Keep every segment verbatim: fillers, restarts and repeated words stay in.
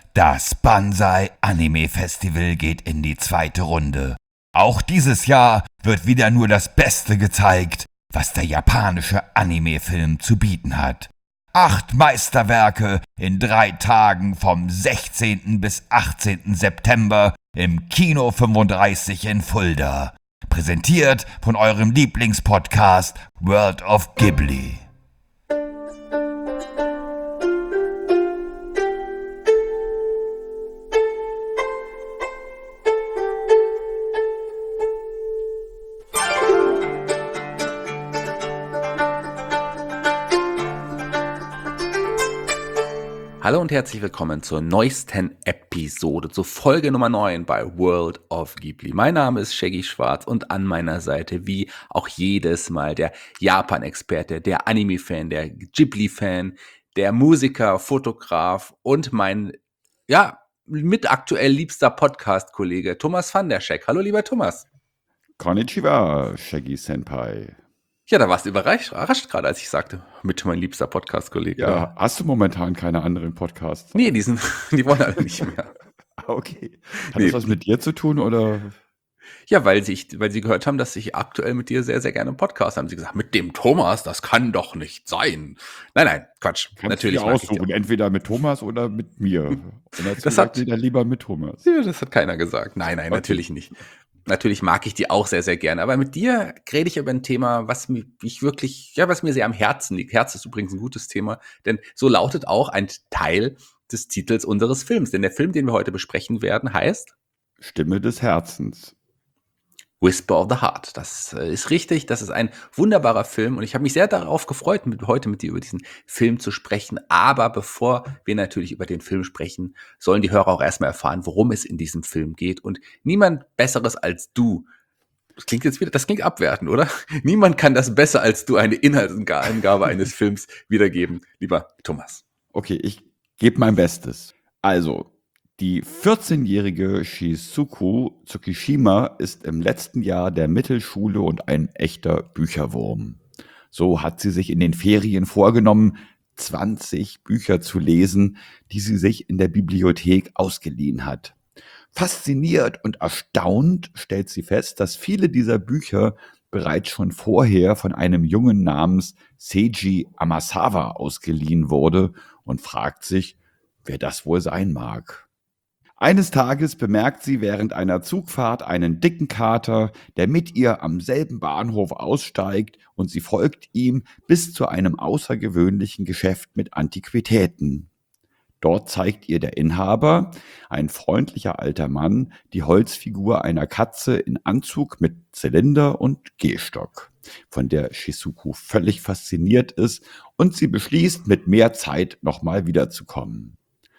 Das Banzai Anime Festival geht in die zweite Runde. Auch dieses Jahr wird wieder nur das Beste gezeigt, was der japanische Anime-Film zu bieten hat. Acht Meisterwerke in drei Tagen vom sechzehnten bis achtzehnten September im Kino fünfunddreißig in Fulda. Präsentiert von eurem Lieblingspodcast World of Ghibli. Hallo und herzlich willkommen zur neuesten Episode, zur Folge Nummer neun bei World of Ghibli. Mein Name ist Shaggy Schwarz und an meiner Seite, wie auch jedes Mal, der Japan-Experte, der Anime-Fan, der Ghibli-Fan, der Musiker, Fotograf und mein, ja, mit aktuell liebster Podcast-Kollege Thomas van der Scheck. Hallo, lieber Thomas. Konnichiwa, Shaggy-Senpai. Ja, da warst du überrascht, überrascht gerade, als ich sagte, mit mein liebster Podcast-Kollege. Ja, hast du momentan keine anderen Podcasts? Nee, die, sind, die wollen alle nicht mehr. Okay. Hat Nee. das was mit dir zu tun, oder? Ja, weil sie, weil sie gehört haben, dass ich aktuell mit dir sehr, sehr gerne einen Podcast haben. Sie gesagt, mit dem Thomas, das kann doch nicht sein. Nein, nein, Quatsch. Kannst Natürlich du dir mag ich aussuchen, die entweder mit Thomas oder mit mir. Und Das das gesagt, hat- wieder lieber mit Thomas. Ja, das hat keiner gesagt. Nein, nein, Okay. natürlich nicht. Natürlich mag ich die auch sehr, sehr gerne. Aber mit dir rede ich über ein Thema, was mir ich wirklich, ja, was mir sehr am Herzen liegt. Herz ist übrigens ein gutes Thema, denn so lautet auch ein Teil des Titels unseres Films. Denn der Film, den wir heute besprechen werden, heißt Stimme des Herzens. Whisper of the Heart. Das äh, ist richtig, das ist ein wunderbarer Film und ich habe mich sehr darauf gefreut, mit, heute mit dir über diesen Film zu sprechen. Aber bevor wir natürlich über den Film sprechen, sollen die Hörer auch erstmal erfahren, worum es in diesem Film geht. Und niemand Besseres als du, das klingt jetzt wieder, das klingt abwertend, oder? Niemand kann das besser als du eine Inhaltsangabe eines Films wiedergeben, lieber Thomas. Okay, ich gebe mein Bestes. Also, die vierzehnjährige Shizuku Tsukishima ist im letzten Jahr der Mittelschule und ein echter Bücherwurm. So hat sie sich in den Ferien vorgenommen, zwanzig Bücher zu lesen, die sie sich in der Bibliothek ausgeliehen hat. Fasziniert und erstaunt stellt sie fest, dass viele dieser Bücher bereits schon vorher von einem Jungen namens Seiji Amasawa ausgeliehen wurde und fragt sich, wer das wohl sein mag. Eines Tages bemerkt sie während einer Zugfahrt einen dicken Kater, der mit ihr am selben Bahnhof aussteigt, und sie folgt ihm bis zu einem außergewöhnlichen Geschäft mit Antiquitäten. Dort zeigt ihr der Inhaber, ein freundlicher alter Mann, die Holzfigur einer Katze in Anzug mit Zylinder und Gehstock, von der Shizuku völlig fasziniert ist und sie beschließt, mit mehr Zeit nochmal wiederzukommen.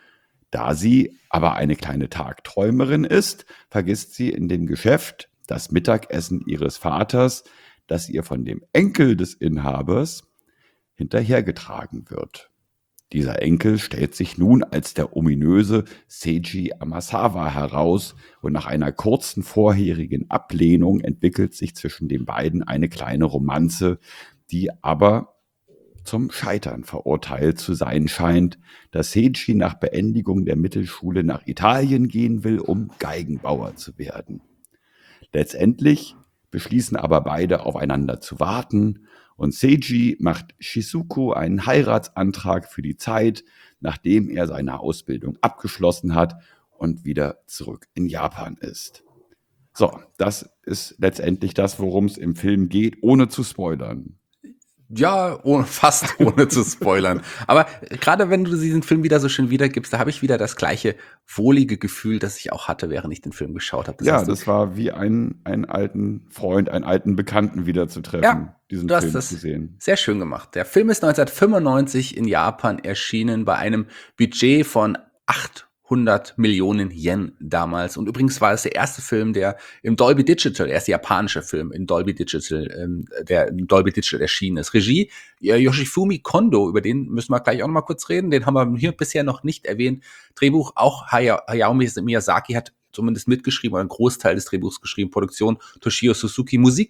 Da sie aber eine kleine Tagträumerin ist, vergisst sie in dem Geschäft das Mittagessen ihres Vaters, das ihr von dem Enkel des Inhabers hinterhergetragen wird. Dieser Enkel stellt sich nun als der ominöse Seiji Amasawa heraus und nach einer kurzen vorherigen Ablehnung entwickelt sich zwischen den beiden eine kleine Romanze, die aber zum Scheitern verurteilt zu sein scheint, da Seiji nach Beendigung der Mittelschule nach Italien gehen will, um Geigenbauer zu werden. Letztendlich beschließen aber beide aufeinander zu warten und Seiji macht Shizuku einen Heiratsantrag für die Zeit, nachdem er seine Ausbildung abgeschlossen hat und wieder zurück in Japan ist. So, das ist letztendlich das, worum es im Film geht, ohne zu spoilern. Ja, ohne, fast ohne zu spoilern. Aber gerade wenn du diesen Film wieder so schön wiedergibst, da habe ich wieder das gleiche wohlige Gefühl, das ich auch hatte, während ich den Film geschaut habe. Das Ja, hast du- das war wie ein, einen alten Freund, einen alten Bekannten wiederzutreffen, Ja, diesen du hast Film das zu sehen. sehr schön gemacht. Der Film ist neunzehnhundertfünfundneunzig in Japan erschienen bei einem Budget von achthundert Millionen Yen damals. Und übrigens war es der erste Film, der im Dolby Digital, der erste japanische Film in Dolby Digital, ähm, der im Dolby Digital erschienen ist. Regie äh, Yoshifumi Kondo, über den müssen wir gleich auch noch mal kurz reden. Den haben wir hier bisher noch nicht erwähnt. Drehbuch auch Haya- Hayao Miyazaki hat zumindest mitgeschrieben oder einen Großteil des Drehbuchs geschrieben. Produktion Toshio Suzuki. Musik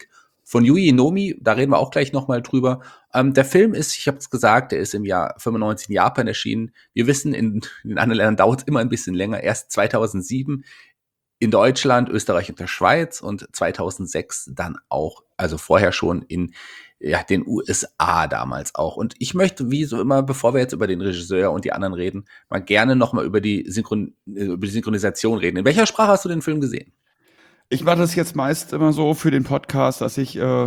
von Yui Nomi, da reden wir auch gleich nochmal drüber. Ähm, der Film ist, ich habe es gesagt, der ist im Jahr fünfundneunzig in Japan erschienen. Wir wissen, in, in anderen Ländern dauert es immer ein bisschen länger. Erst zweitausendsieben in Deutschland, Österreich und der Schweiz und zweitausendsechs dann auch, also vorher schon in ja, den U S A damals auch. Und ich möchte, wie so immer, bevor wir jetzt über den Regisseur und die anderen reden, mal gerne nochmal über die Synchron- über die Synchronisation reden. In welcher Sprache hast du den Film gesehen? Ich mache das jetzt meist immer so für den Podcast, dass ich äh,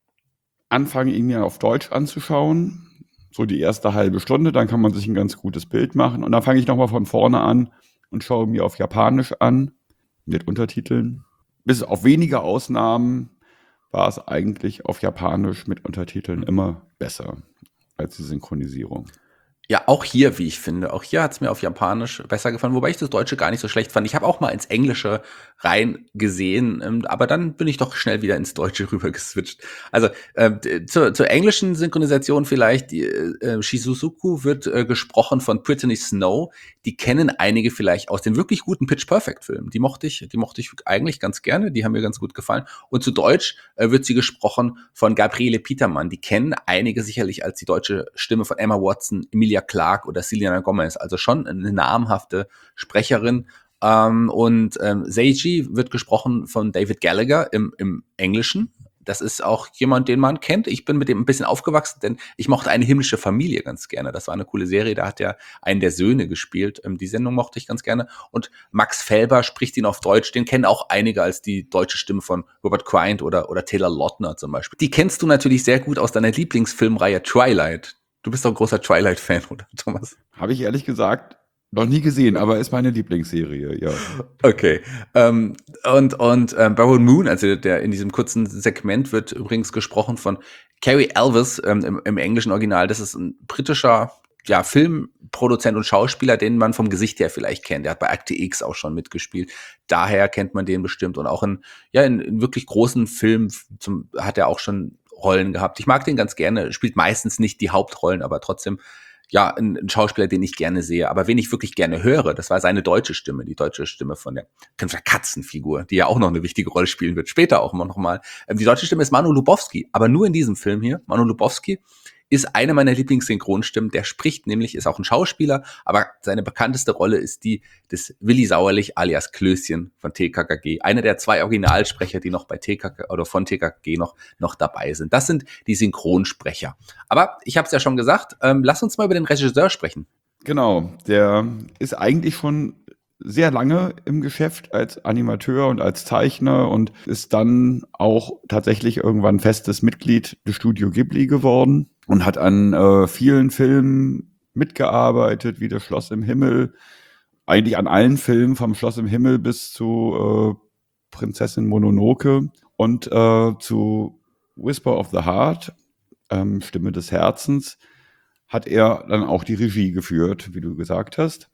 anfange, ihn mir auf Deutsch anzuschauen. So die erste halbe Stunde, dann kann man sich ein ganz gutes Bild machen. Und dann fange ich nochmal von vorne an und schaue mir auf Japanisch an, mit Untertiteln. Bis auf wenige Ausnahmen war es eigentlich auf Japanisch mit Untertiteln immer besser als die Synchronisierung. Ja, auch hier, wie ich finde. Auch hier hat es mir auf Japanisch besser gefallen, wobei ich das Deutsche gar nicht so schlecht fand. Ich habe auch mal ins Englische rein gesehen, ähm, aber dann bin ich doch schnell wieder ins Deutsche rüber geswitcht. Also äh, zur, zur englischen Synchronisation vielleicht, die, äh, Shizuzuku wird äh, gesprochen von Brittany Snow. Die kennen einige vielleicht aus den wirklich guten Pitch Perfect Filmen. Die mochte ich, die mochte ich eigentlich ganz gerne, die haben mir ganz gut gefallen. Und zu Deutsch äh, wird sie gesprochen von Gabriele Petermann. Die kennen einige sicherlich als die deutsche Stimme von Emma Watson, Emilia Clarke oder Selena Gomez, also schon eine namhafte Sprecherin. Ähm, und ähm, Seiji wird gesprochen von David Gallagher im, im Englischen. Das ist auch jemand, den man kennt. Ich bin mit dem ein bisschen aufgewachsen, denn ich mochte Eine himmlische Familie ganz gerne. Das war eine coole Serie, da hat er einen der Söhne gespielt. Ähm, die Sendung mochte ich ganz gerne. Und Max Felber spricht ihn auf Deutsch. Den kennen auch einige als die deutsche Stimme von Robert Quine oder, oder Taylor Lautner zum Beispiel. Die kennst du natürlich sehr gut aus deiner Lieblingsfilmreihe Twilight. Du bist doch ein großer Twilight-Fan, oder Thomas? Habe ich ehrlich gesagt noch nie gesehen, aber ist meine Lieblingsserie, ja. Okay. Ähm, und und ähm, Baron Moon, also der in diesem kurzen Segment wird übrigens gesprochen von Cary Elwes ähm, im, im englischen Original. Das ist ein britischer ja, Filmproduzent und Schauspieler, den man vom Gesicht her vielleicht kennt. Der hat bei Akte X auch schon mitgespielt. Daher kennt man den bestimmt. Und auch in, ja, in, in wirklich großen Filmen zum, hat er auch schon Rollen gehabt. Ich mag den ganz gerne. Spielt meistens nicht die Hauptrollen, aber trotzdem ja, ein, ein Schauspieler, den ich gerne sehe. Aber wen ich wirklich gerne höre, das war seine deutsche Stimme, die deutsche Stimme von der, von der Katzenfigur, die ja auch noch eine wichtige Rolle spielen wird, später auch immer noch mal. Ähm, die deutsche Stimme ist Manu Lubowski, aber nur in diesem Film hier. Manu Lubowski ist eine meiner Lieblingssynchronstimmen. Der spricht nämlich, ist auch ein Schauspieler, aber seine bekannteste Rolle ist die des Willi Sauerlich alias Klößchen von T K K G. Einer der zwei Originalsprecher, die noch bei T K K oder von T K K G noch, noch dabei sind. Das sind die Synchronsprecher. Aber ich habe es ja schon gesagt, ähm, lass uns mal über den Regisseur sprechen. Genau, der ist eigentlich schon sehr lange im Geschäft als Animateur und als Zeichner und ist dann auch tatsächlich irgendwann festes Mitglied des Studio Ghibli geworden und hat an äh, vielen Filmen mitgearbeitet, wie das Schloss im Himmel, eigentlich an allen Filmen vom Schloss im Himmel bis zu äh, Prinzessin Mononoke und äh, zu Whisper of the Heart, ähm, Stimme des Herzens, hat er dann auch die Regie geführt, wie du gesagt hast.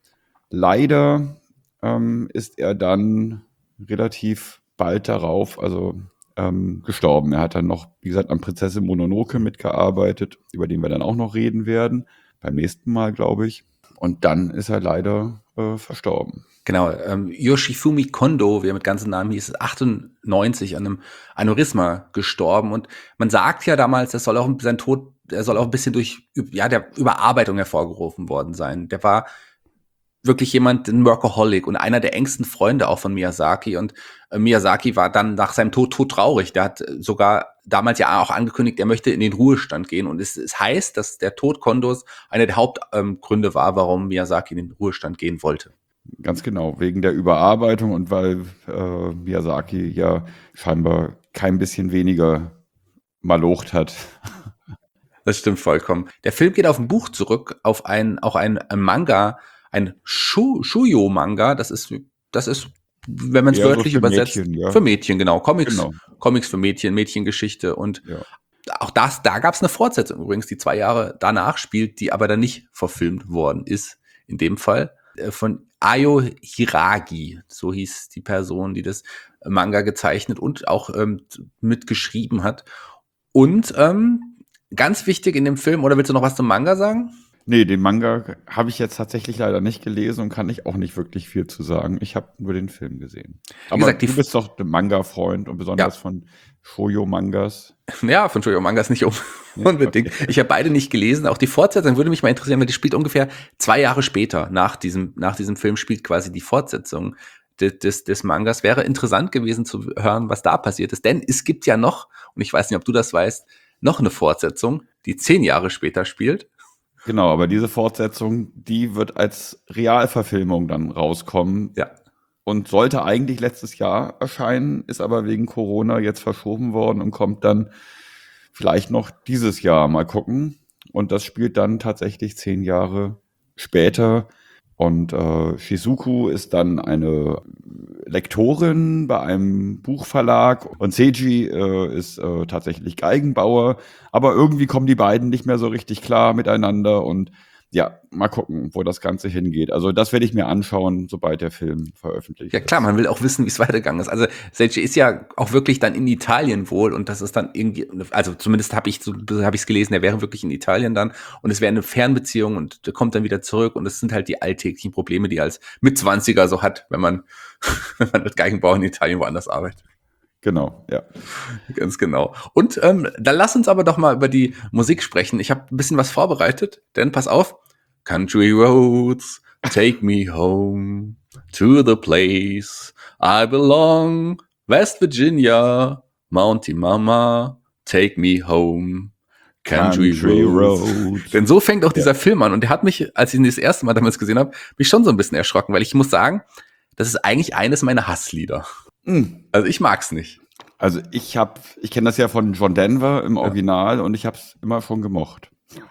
Leider ähm, ist er dann relativ bald darauf, also ähm, gestorben. Er hat dann noch, wie gesagt, an Prinzessin Mononoke mitgearbeitet, über den wir dann auch noch reden werden, beim nächsten Mal, glaube ich. Und dann ist er leider äh, verstorben. Genau, ähm, Yoshifumi Kondo, wie er mit ganzem Namen hieß, ist achtundneunzig an einem Aneurysma gestorben. Und man sagt ja damals, das soll auch sein Tod, er soll auch ein bisschen durch ja, der Überarbeitung hervorgerufen worden sein. Der war wirklich jemand, ein Workaholic und einer der engsten Freunde auch von Miyazaki. Und äh, Miyazaki war dann nach seinem Tod todtraurig. Der hat sogar damals ja auch angekündigt, er möchte in den Ruhestand gehen. Und es, es heißt, dass der Tod Kondos einer der Hauptgründe ähm, war, warum Miyazaki in den Ruhestand gehen wollte. Ganz genau, wegen der Überarbeitung und weil äh, Miyazaki ja scheinbar kein bisschen weniger malocht hat. Das stimmt vollkommen. Der Film geht auf ein Buch zurück, auf ein, auch ein, ein Manga, ein Shu, Shuyo-Manga. Das ist, das ist, wenn man es Eher so wörtlich für übersetzt, Mädchen, ja. für Mädchen, genau. Comics, Genau. Comics für Mädchen, Mädchengeschichte. Und Ja. auch das, da gab es eine Fortsetzung übrigens, die zwei Jahre danach spielt, die aber dann nicht verfilmt worden ist. In dem Fall äh, von Ayo Hiragi, so hieß die Person, die das Manga gezeichnet und auch ähm, mitgeschrieben hat. Und ähm, ganz wichtig in dem Film, oder willst du noch was zum Manga sagen? Nee, den Manga habe ich jetzt tatsächlich leider nicht gelesen und kann ich auch nicht wirklich viel zu sagen. Ich habe nur den Film gesehen. Aber gesagt, die du F- bist doch ein Manga-Freund und besonders Ja. von Shoujo-Mangas. Ja, von Shoujo Mangas nicht um, Ja, unbedingt. Ich habe beide nicht gelesen. Auch die Fortsetzung würde mich mal interessieren, weil die spielt ungefähr zwei Jahre später. Nach diesem, nach diesem Film spielt quasi die Fortsetzung des, des, des Mangas. Wäre interessant gewesen zu hören, was da passiert ist. Denn es gibt ja noch, und ich weiß nicht, ob du das weißt, noch eine Fortsetzung, die zehn Jahre später spielt. Genau, aber diese Fortsetzung, die wird als Realverfilmung dann rauskommen Ja. und sollte eigentlich letztes Jahr erscheinen, ist aber wegen Corona jetzt verschoben worden und kommt dann vielleicht noch dieses Jahr. Mal gucken. Und das spielt dann tatsächlich zehn Jahre später. Und äh, Shizuku ist dann eine Lektorin bei einem Buchverlag und Seiji äh, ist äh, tatsächlich Geigenbauer. Aber irgendwie kommen die beiden nicht mehr so richtig klar miteinander und ja, mal gucken, wo das Ganze hingeht. Also das werde ich mir anschauen, sobald der Film veröffentlicht Ja klar, ist. man will auch wissen, wie es weitergegangen ist. Also Seiji ist ja auch wirklich dann in Italien wohl und das ist dann irgendwie, also zumindest habe ich so habe ich es gelesen, er wäre wirklich in Italien dann und es wäre eine Fernbeziehung und der kommt dann wieder zurück und es sind halt die alltäglichen Probleme, die er als Mitzwanziger so hat, wenn man wenn man als Geigenbauer in Italien woanders arbeitet. Genau, ja. Ganz genau. Und ähm, dann lass uns aber doch mal über die Musik sprechen. Ich habe ein bisschen was vorbereitet, denn pass auf. Country roads, take me home to the place I belong. West Virginia, Mountie Mama, take me home. Country, Country roads. Road. Denn so fängt auch dieser Ja. Film an. Und der hat mich, als ich ihn das erste Mal damals gesehen habe, mich schon so ein bisschen erschrocken, weil ich muss sagen, das ist eigentlich eines meiner Hasslieder. Hm. Also ich mag's nicht. Also ich habe, ich kenne das ja von John Denver im Original und ich habe es immer schon gemocht.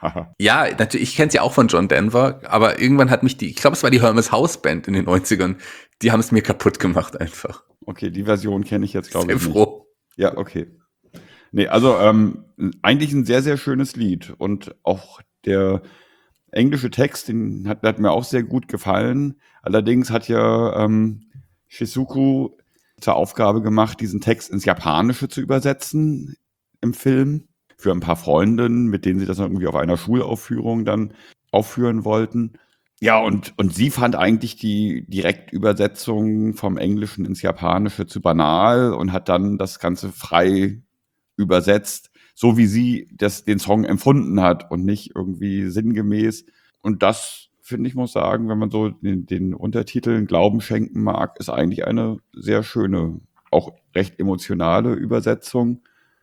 Ja, natürlich, ich kenne es ja auch von John Denver, aber irgendwann hat mich die, ich glaube, es war die Hermes House Band in den neunzigern, die haben es mir kaputt gemacht einfach. Okay, die Version kenne ich jetzt, glaube Sehr ich, nicht. froh. Ja, okay. Nee, also ähm, eigentlich ein sehr, sehr schönes Lied. Und auch der englische Text, den hat, der hat mir auch sehr gut gefallen. Allerdings hat ja ähm, Shizuku zur Aufgabe gemacht, diesen Text ins Japanische zu übersetzen im Film. Für ein paar Freundinnen, mit denen sie das irgendwie auf einer Schulaufführung dann aufführen wollten. Ja, und, und sie fand eigentlich die Direktübersetzung vom Englischen ins Japanische zu banal und hat dann das Ganze frei übersetzt, so wie sie das, den Song empfunden hat und nicht irgendwie sinngemäß. Und das, finde ich, muss sagen, wenn man so den, den Untertiteln Glauben schenken mag, ist eigentlich eine sehr schöne, auch recht emotionale Übersetzung.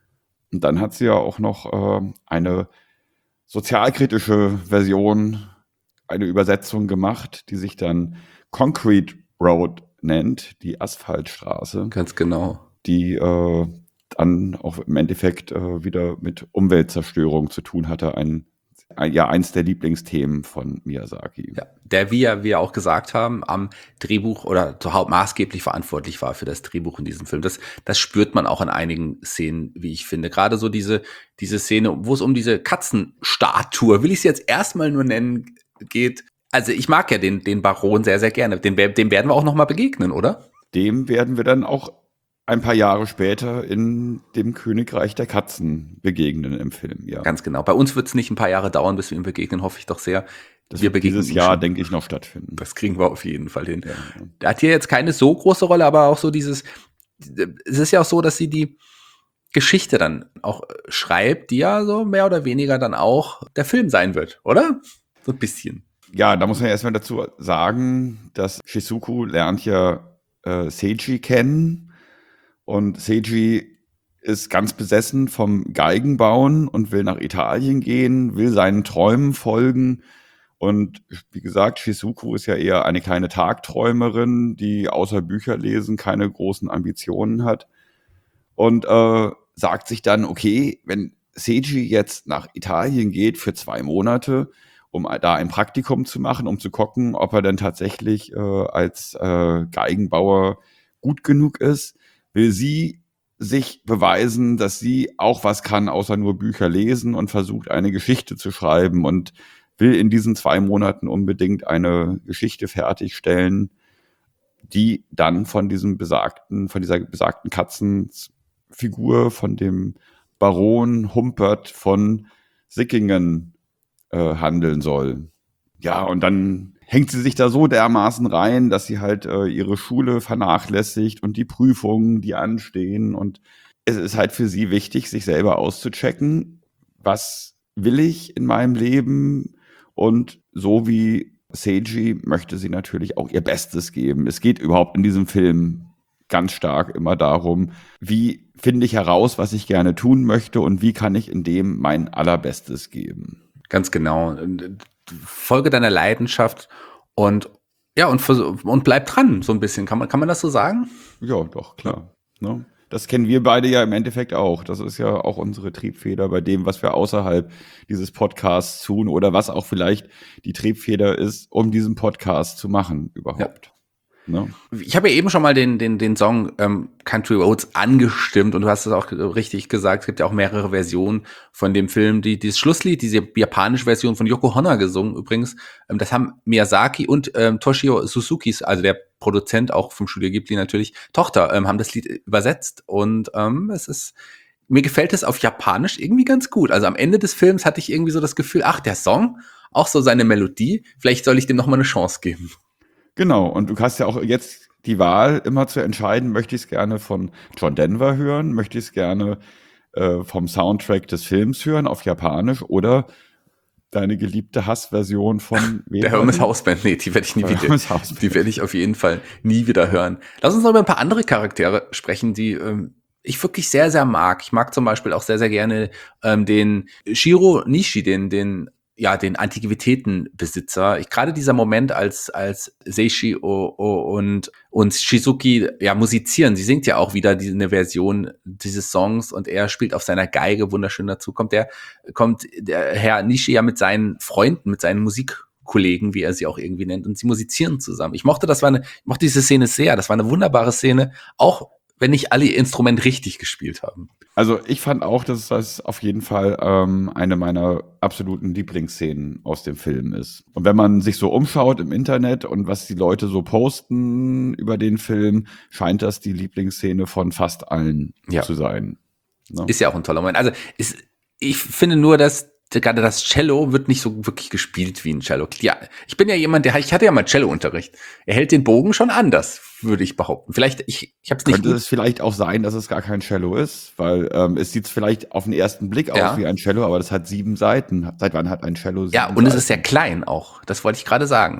Und dann hat sie ja auch noch äh, eine sozialkritische Version, eine Übersetzung gemacht, die sich dann Concrete Road nennt, die Asphaltstraße, Ganz genau. die äh, dann auch im Endeffekt äh, wieder mit Umweltzerstörung zu tun hatte. Ein, ein, ja, eins der Lieblingsthemen von Miyazaki. Ja, der, wie ja wir auch gesagt haben, am Drehbuch oder zu Haupt maßgeblich verantwortlich war für das Drehbuch in diesem Film. Das, das spürt man auch in einigen Szenen, wie ich finde. Gerade so diese, diese Szene, wo es um diese Katzenstatue, will ich es jetzt erstmal nur nennen, geht. Also ich mag ja den, den Baron sehr, sehr gerne. Dem, dem werden wir auch noch mal begegnen, oder? Dem werden wir dann auch ein paar Jahre später in dem Königreich der Katzen begegnen im Film, ja. Ganz genau. Bei uns wird es nicht ein paar Jahre dauern, bis wir ihm begegnen, hoffe ich doch sehr. Das wir wird begegnen dieses ihm Jahr, schon. denke ich, noch stattfinden. Das kriegen wir auf jeden Fall hin. Ja, ja. Der hat hier jetzt keine so große Rolle, aber auch so dieses, es ist ja auch so, dass sie die Geschichte dann auch schreibt, die ja so mehr oder weniger dann auch der Film sein wird, oder? So ein bisschen. Ja, da muss man ja erstmal dazu sagen, dass Shizuku lernt ja äh, Seiji kennen und Seiji ist ganz besessen vom Geigenbauen und will nach Italien gehen, will seinen Träumen folgen. Und wie gesagt, Shizuku ist ja eher eine kleine Tagträumerin, die außer Bücher lesen keine großen Ambitionen hat. Und äh, sagt sich dann, okay, wenn Seiji jetzt nach Italien geht für zwei Monate, um da ein Praktikum zu machen, um zu gucken, ob er denn tatsächlich äh, als äh, Geigenbauer gut genug ist, will sie sich beweisen, dass sie auch was kann, außer nur Bücher lesen und versucht, eine Geschichte zu schreiben und will in diesen zwei Monaten unbedingt eine Geschichte fertigstellen, die dann von diesem besagten, von dieser besagten Katzenfigur, von dem Baron Humpert von Sickingen äh, handeln soll. Ja, und dann hängt sie sich da so dermaßen rein, dass sie halt äh, ihre Schule vernachlässigt und die Prüfungen, die anstehen. Und es ist halt für sie wichtig, sich selber auszuchecken, was will ich in meinem Leben. Und so wie Seiji möchte sie natürlich auch ihr Bestes geben. Es geht überhaupt in diesem Film ganz stark immer darum, wie finde ich heraus, was ich gerne tun möchte und wie kann ich in dem mein Allerbestes geben. Ganz genau. Folge deiner Leidenschaft und ja, und, und bleib dran, so ein bisschen. Kann man, kann man das so sagen? Ja, doch, klar. Ne? Das kennen wir beide ja im Endeffekt auch. Das ist ja auch unsere Triebfeder bei dem, was wir außerhalb dieses Podcasts tun oder was auch vielleicht die Triebfeder ist, um diesen Podcast zu machen überhaupt. Ja. No. Ich habe ja eben schon mal den, den, den Song ähm, Country Roads angestimmt und du hast es auch richtig gesagt, es gibt ja auch mehrere Versionen von dem Film. Die, dieses Schlusslied, diese japanische Version von Yoko Honda gesungen übrigens, ähm, das haben Miyazaki und ähm, Toshio Suzukis, also der Produzent auch vom Studio Ghibli natürlich, Tochter, ähm, haben das Lied übersetzt und ähm, es ist, mir gefällt es auf Japanisch irgendwie ganz gut. Also am Ende des Films hatte ich irgendwie so das Gefühl, ach, der Song, auch so seine Melodie, vielleicht soll ich dem nochmal eine Chance geben. Genau, und du hast ja auch jetzt die Wahl, immer zu entscheiden, möchte ich es gerne von John Denver hören, möchte ich es gerne äh, vom Soundtrack des Films hören auf Japanisch oder deine geliebte Hassversion von der Hermes Hausband. Nee, die werde ich nie wieder, die werde ich auf jeden Fall nie wieder hören. Lass uns noch über ein paar andere Charaktere sprechen, die ähm, ich wirklich sehr, sehr mag. Ich mag zum Beispiel auch sehr, sehr gerne ähm, den Shiro Nishi, den, den ja, den Antiquitätenbesitzer. Ich, gerade dieser Moment, als, als Seishi o, o, und, und Shizuki, ja, musizieren. Sie singt ja auch wieder diese, eine Version dieses Songs und er spielt auf seiner Geige wunderschön dazu. Kommt der, kommt der Herr Nishi ja mit seinen Freunden, mit seinen Musikkollegen, wie er sie auch irgendwie nennt, und sie musizieren zusammen. Ich mochte, das war eine, ich mochte diese Szene sehr. Das war eine wunderbare Szene. Auch wenn nicht alle ihr Instrument richtig gespielt haben. Also ich fand auch, dass das auf jeden Fall ähm, eine meiner absoluten Lieblingsszenen aus dem Film ist. Und wenn man sich so umschaut im Internet und was die Leute so posten über den Film, scheint das die Lieblingsszene von fast allen ja. zu sein. Ne? Ist ja auch ein toller Moment. Also ist, ich finde nur, dass gerade das Cello wird nicht so wirklich gespielt wie ein Cello. Ja, ich bin ja jemand, der, ich hatte ja mal Cello-Unterricht. Er hält den Bogen schon anders, würde ich behaupten. Vielleicht, ich, ich habe es nicht. Könnte gut. es vielleicht auch sein, dass es gar kein Cello ist, weil ähm, es sieht vielleicht auf den ersten Blick aus ja. wie ein Cello, aber das hat sieben Seiten. Seit wann hat ein Cello sieben Ja, und Seiten? Es ist sehr klein auch. Das wollte ich gerade sagen.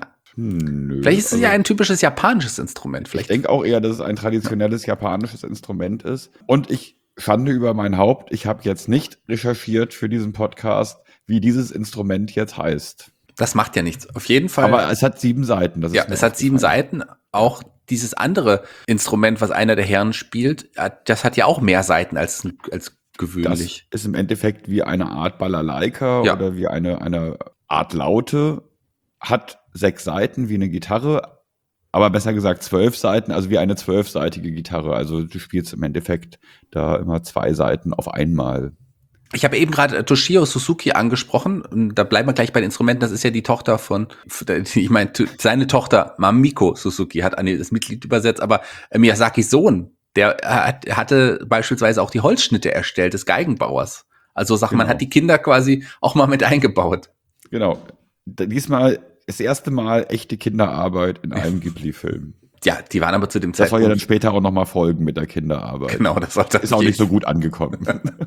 Nö, vielleicht ist es also, ja ein typisches japanisches Instrument. Vielleicht. Ich denke auch eher, dass es ein traditionelles ja. japanisches Instrument ist. Und ich Schande über mein Haupt. Ich habe jetzt nicht recherchiert für diesen Podcast, wie dieses Instrument jetzt heißt. Das macht ja nichts. Auf jeden Fall. Aber es hat sieben Seiten. Das ja, es hat sieben Seiten. Auch dieses andere Instrument, was einer der Herren spielt, das hat ja auch mehr Seiten als, als gewöhnlich. Das ist im Endeffekt wie eine Art Balalaika ja. oder wie eine, eine Art Laute. Hat sechs Seiten wie eine Gitarre. Aber besser gesagt zwölf Seiten, also wie eine zwölfseitige Gitarre. Also du spielst im Endeffekt da immer zwei Seiten auf einmal. Ich habe eben gerade Toshio Suzuki angesprochen. Und da bleiben wir gleich bei den Instrumenten. Das ist ja die Tochter von, ich meine, seine Tochter Mamiko Suzuki hat das Mitglied übersetzt. Aber Miyazakis Sohn, der hatte beispielsweise auch die Holzschnitte erstellt des Geigenbauers. Also sagt genau. man hat die Kinder quasi auch mal mit eingebaut. Genau. Diesmal das erste Mal echte Kinderarbeit in einem Ghibli-Film. Ja, die waren aber zu dem Zeitpunkt. Das Zeitpunkt. soll ja dann später auch nochmal folgen mit der Kinderarbeit. Genau, das sollte ist auch nicht so gut angekommen.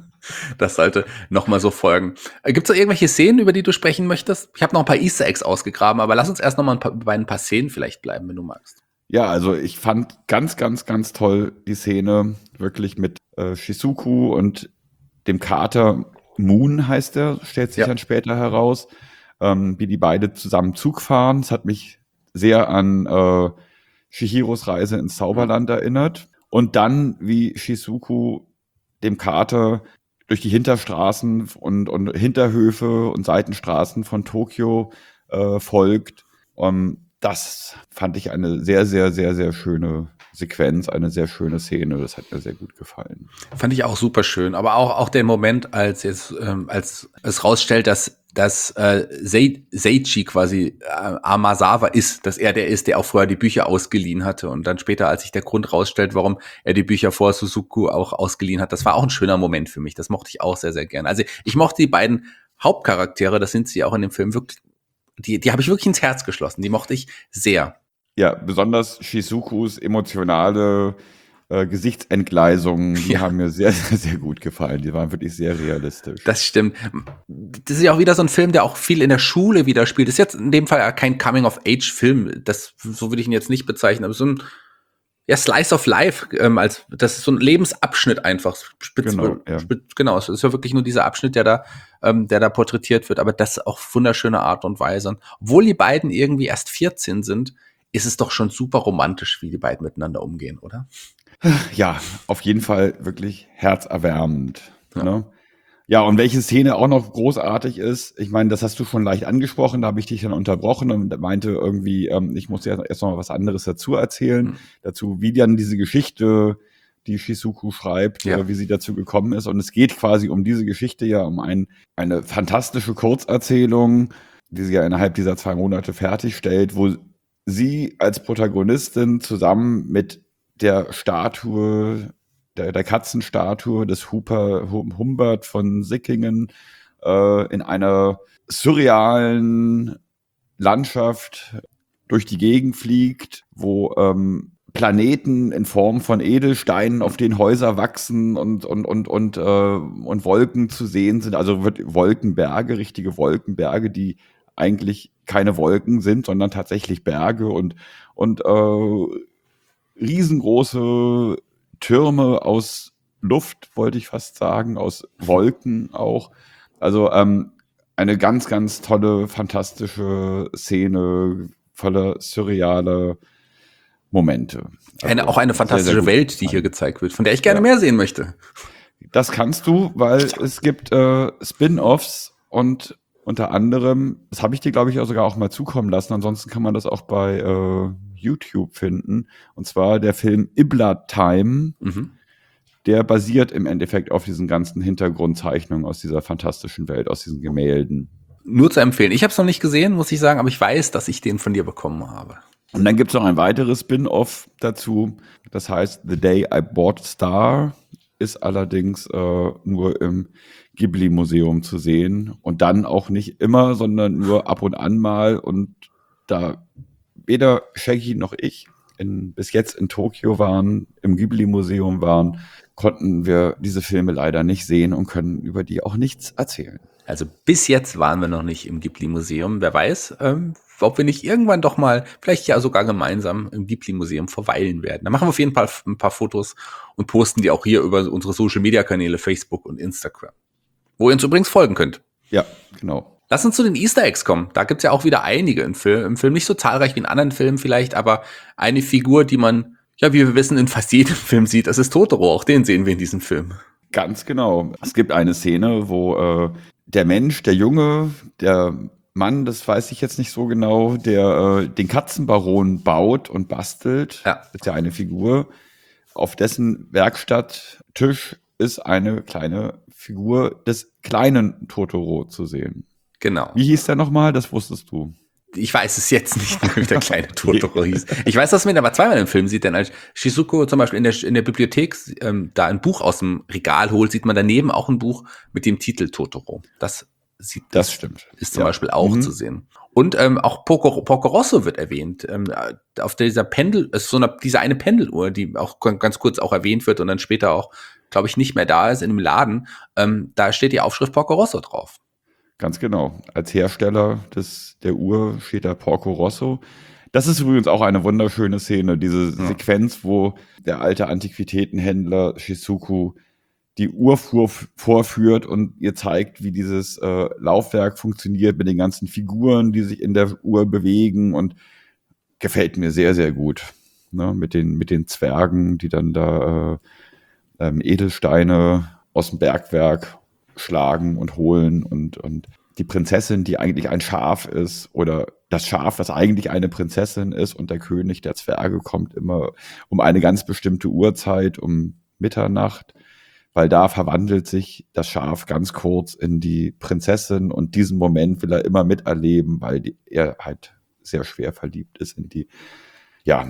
Das sollte nochmal so folgen. Gibt es noch irgendwelche Szenen, über die du sprechen möchtest? Ich habe noch ein paar Easter Eggs ausgegraben, aber lass uns erst nochmal bei ein paar Szenen vielleicht bleiben, wenn du magst. Ja, also ich fand ganz, ganz, ganz toll die Szene wirklich mit äh, Shizuku und dem Kater Moon heißt er, stellt sich ja. dann später heraus. Ähm, wie die beide zusammen Zug fahren. Das hat mich sehr an äh, Chihiros Reise ins Zauberland erinnert. Und dann, wie Shizuku dem Kater durch die Hinterstraßen und, und Hinterhöfe und Seitenstraßen von Tokio äh, folgt. Um, das fand ich eine sehr, sehr, sehr, sehr schöne Sequenz, eine sehr schöne Szene. Das hat mir sehr gut gefallen. Fand ich auch super schön. Aber auch, auch der Moment, als jetzt, ähm, als es rausstellt, dass dass äh, Seichi quasi äh, Amazawa ist, dass er der ist, der auch vorher die Bücher ausgeliehen hatte und dann später, als sich der Grund rausstellt, warum er die Bücher vor Suzuku auch ausgeliehen hat, das war auch ein schöner Moment für mich, das mochte ich auch sehr, sehr gerne. Also ich mochte die beiden Hauptcharaktere, das sind sie auch in dem Film, wirklich, die, die habe ich wirklich ins Herz geschlossen. Die mochte ich sehr. Ja, besonders Shizukus emotionale äh, Gesichtsentgleisungen, die Ja. haben mir sehr, sehr, sehr gut gefallen. Die waren wirklich sehr realistisch. Das stimmt. Das ist ja auch wieder so ein Film, der auch viel in der Schule wieder spielt. Das ist jetzt in dem Fall kein Coming-of-Age-Film. Das, so würde ich ihn jetzt nicht bezeichnen, aber so ein ja, Slice of Life, ähm, als das ist so ein Lebensabschnitt einfach. Spitz, Genau, ja. spitz, genau, es ist ja wirklich nur dieser Abschnitt, der da, ähm, der da porträtiert wird, aber das auf wunderschöne Art und Weise. Und obwohl die beiden irgendwie erst vierzehn sind, ist es doch schon super romantisch, wie die beiden miteinander umgehen, oder? Ja, auf jeden Fall wirklich herzerwärmend. Ja. Ne? Ja, und welche Szene auch noch großartig ist, ich meine, das hast du schon leicht angesprochen, da habe ich dich dann unterbrochen und meinte irgendwie, ähm, ich muss ja erst noch mal was anderes dazu erzählen, Mhm. dazu, wie dann diese Geschichte, die Shizuku schreibt, Ja. äh, wie sie dazu gekommen ist. Und es geht quasi um diese Geschichte ja, um ein, eine fantastische Kurzerzählung, die sie ja innerhalb dieser zwei Monate fertigstellt, wo sie als Protagonistin zusammen mit der Statue, der, der Katzenstatue des Huper, Hum- Humbert von Sickingen äh, in einer surrealen Landschaft durch die Gegend fliegt, wo ähm, Planeten in Form von Edelsteinen, auf denen Häuser wachsen und, und, und, und, äh, und Wolken zu sehen sind. Also wird Wolkenberge, richtige Wolkenberge, die eigentlich keine Wolken sind, sondern tatsächlich Berge und, und äh, riesengroße Türme aus Luft, wollte ich fast sagen, aus Wolken auch. Also ähm, eine ganz, ganz tolle, fantastische Szene, voller surreale Momente. Also, Eine, auch eine sehr, fantastische sehr gut. Welt, die hier gezeigt wird, von der ich gerne Ja. mehr sehen möchte. Das kannst du, weil es gibt äh, Spin-offs und unter anderem, das habe ich dir, glaube ich, auch sogar auch mal zukommen lassen, ansonsten kann man das auch bei äh, YouTube finden, und zwar der Film Ibla Time, Mhm. der basiert im Endeffekt auf diesen ganzen Hintergrundzeichnungen aus dieser fantastischen Welt, aus diesen Gemälden. Nur zu empfehlen. Ich habe es noch nicht gesehen, muss ich sagen, aber ich weiß, dass ich den von dir bekommen habe. Und dann gibt es noch ein weiteres Spin-off dazu, das heißt The Day I Bought a Star, ist allerdings äh, nur im Ghibli-Museum zu sehen und dann auch nicht immer, sondern nur ab und an mal. Und da weder Shaggy noch ich in, bis jetzt in Tokio waren, im Ghibli-Museum waren, konnten wir diese Filme leider nicht sehen und können über die auch nichts erzählen. Also bis jetzt waren wir noch nicht im Ghibli-Museum. Wer weiß, ähm, ob wir nicht irgendwann doch mal, vielleicht ja sogar gemeinsam im Ghibli-Museum verweilen werden. Da machen wir auf jeden Fall ein paar Fotos und posten die auch hier über unsere Social-Media-Kanäle Facebook und Instagram, wo ihr uns übrigens folgen könnt. Ja, genau. Lass uns zu den Easter Eggs kommen. Da gibt's ja auch wieder einige im Film. Im Film nicht so zahlreich wie in anderen Filmen vielleicht, aber eine Figur, die man, ja, wie wir wissen, in fast jedem Film sieht, das ist Totoro. Auch den sehen wir in diesem Film. Ganz genau. Es gibt eine Szene, wo äh, der Mensch, der Junge, der Mann, das weiß ich jetzt nicht so genau, der äh, den Katzenbaron baut und bastelt, Ja. ist ja eine Figur. Auf dessen Werkstatttisch ist eine kleine Figur des kleinen Totoro zu sehen. Genau. Wie hieß der nochmal? Das wusstest du. Ich weiß es jetzt nicht mehr, wie der kleine Totoro hieß. Ich weiß, dass man ihn aber zweimal im Film sieht, denn als Shizuko zum Beispiel in der, in der Bibliothek ähm, da ein Buch aus dem Regal holt, sieht man daneben auch ein Buch mit dem Titel Totoro. Das sieht Das stimmt. ist zum Ja. Beispiel auch Mhm. zu sehen. Und ähm, auch Porco, Porco Rosso wird erwähnt. Ähm, auf dieser Pendel, ist so eine, diese eine Pendeluhr, die auch ganz kurz auch erwähnt wird und dann später auch, glaube ich, nicht mehr da ist in dem Laden. Ähm, da steht die Aufschrift Porco Rosso drauf. Ganz genau. Als Hersteller des, der Uhr steht da Porco Rosso. Das ist übrigens auch eine wunderschöne Szene, diese Ja. Sequenz, wo der alte Antiquitätenhändler Shizuku die Uhr vor, vorführt und ihr zeigt, wie dieses äh, Laufwerk funktioniert mit den ganzen Figuren, die sich in der Uhr bewegen, und gefällt mir sehr, sehr gut. Ne? Mit den, mit den Zwergen, die dann da äh, ähm, Edelsteine aus dem Bergwerk schlagen und holen, und, und die Prinzessin, die eigentlich ein Schaf ist, oder das Schaf, das eigentlich eine Prinzessin ist, und der König der Zwerge kommt immer um eine ganz bestimmte Uhrzeit, um Mitternacht, weil da verwandelt sich das Schaf ganz kurz in die Prinzessin, und diesen Moment will er immer miterleben, weil die, er halt sehr schwer verliebt ist in die. Ja,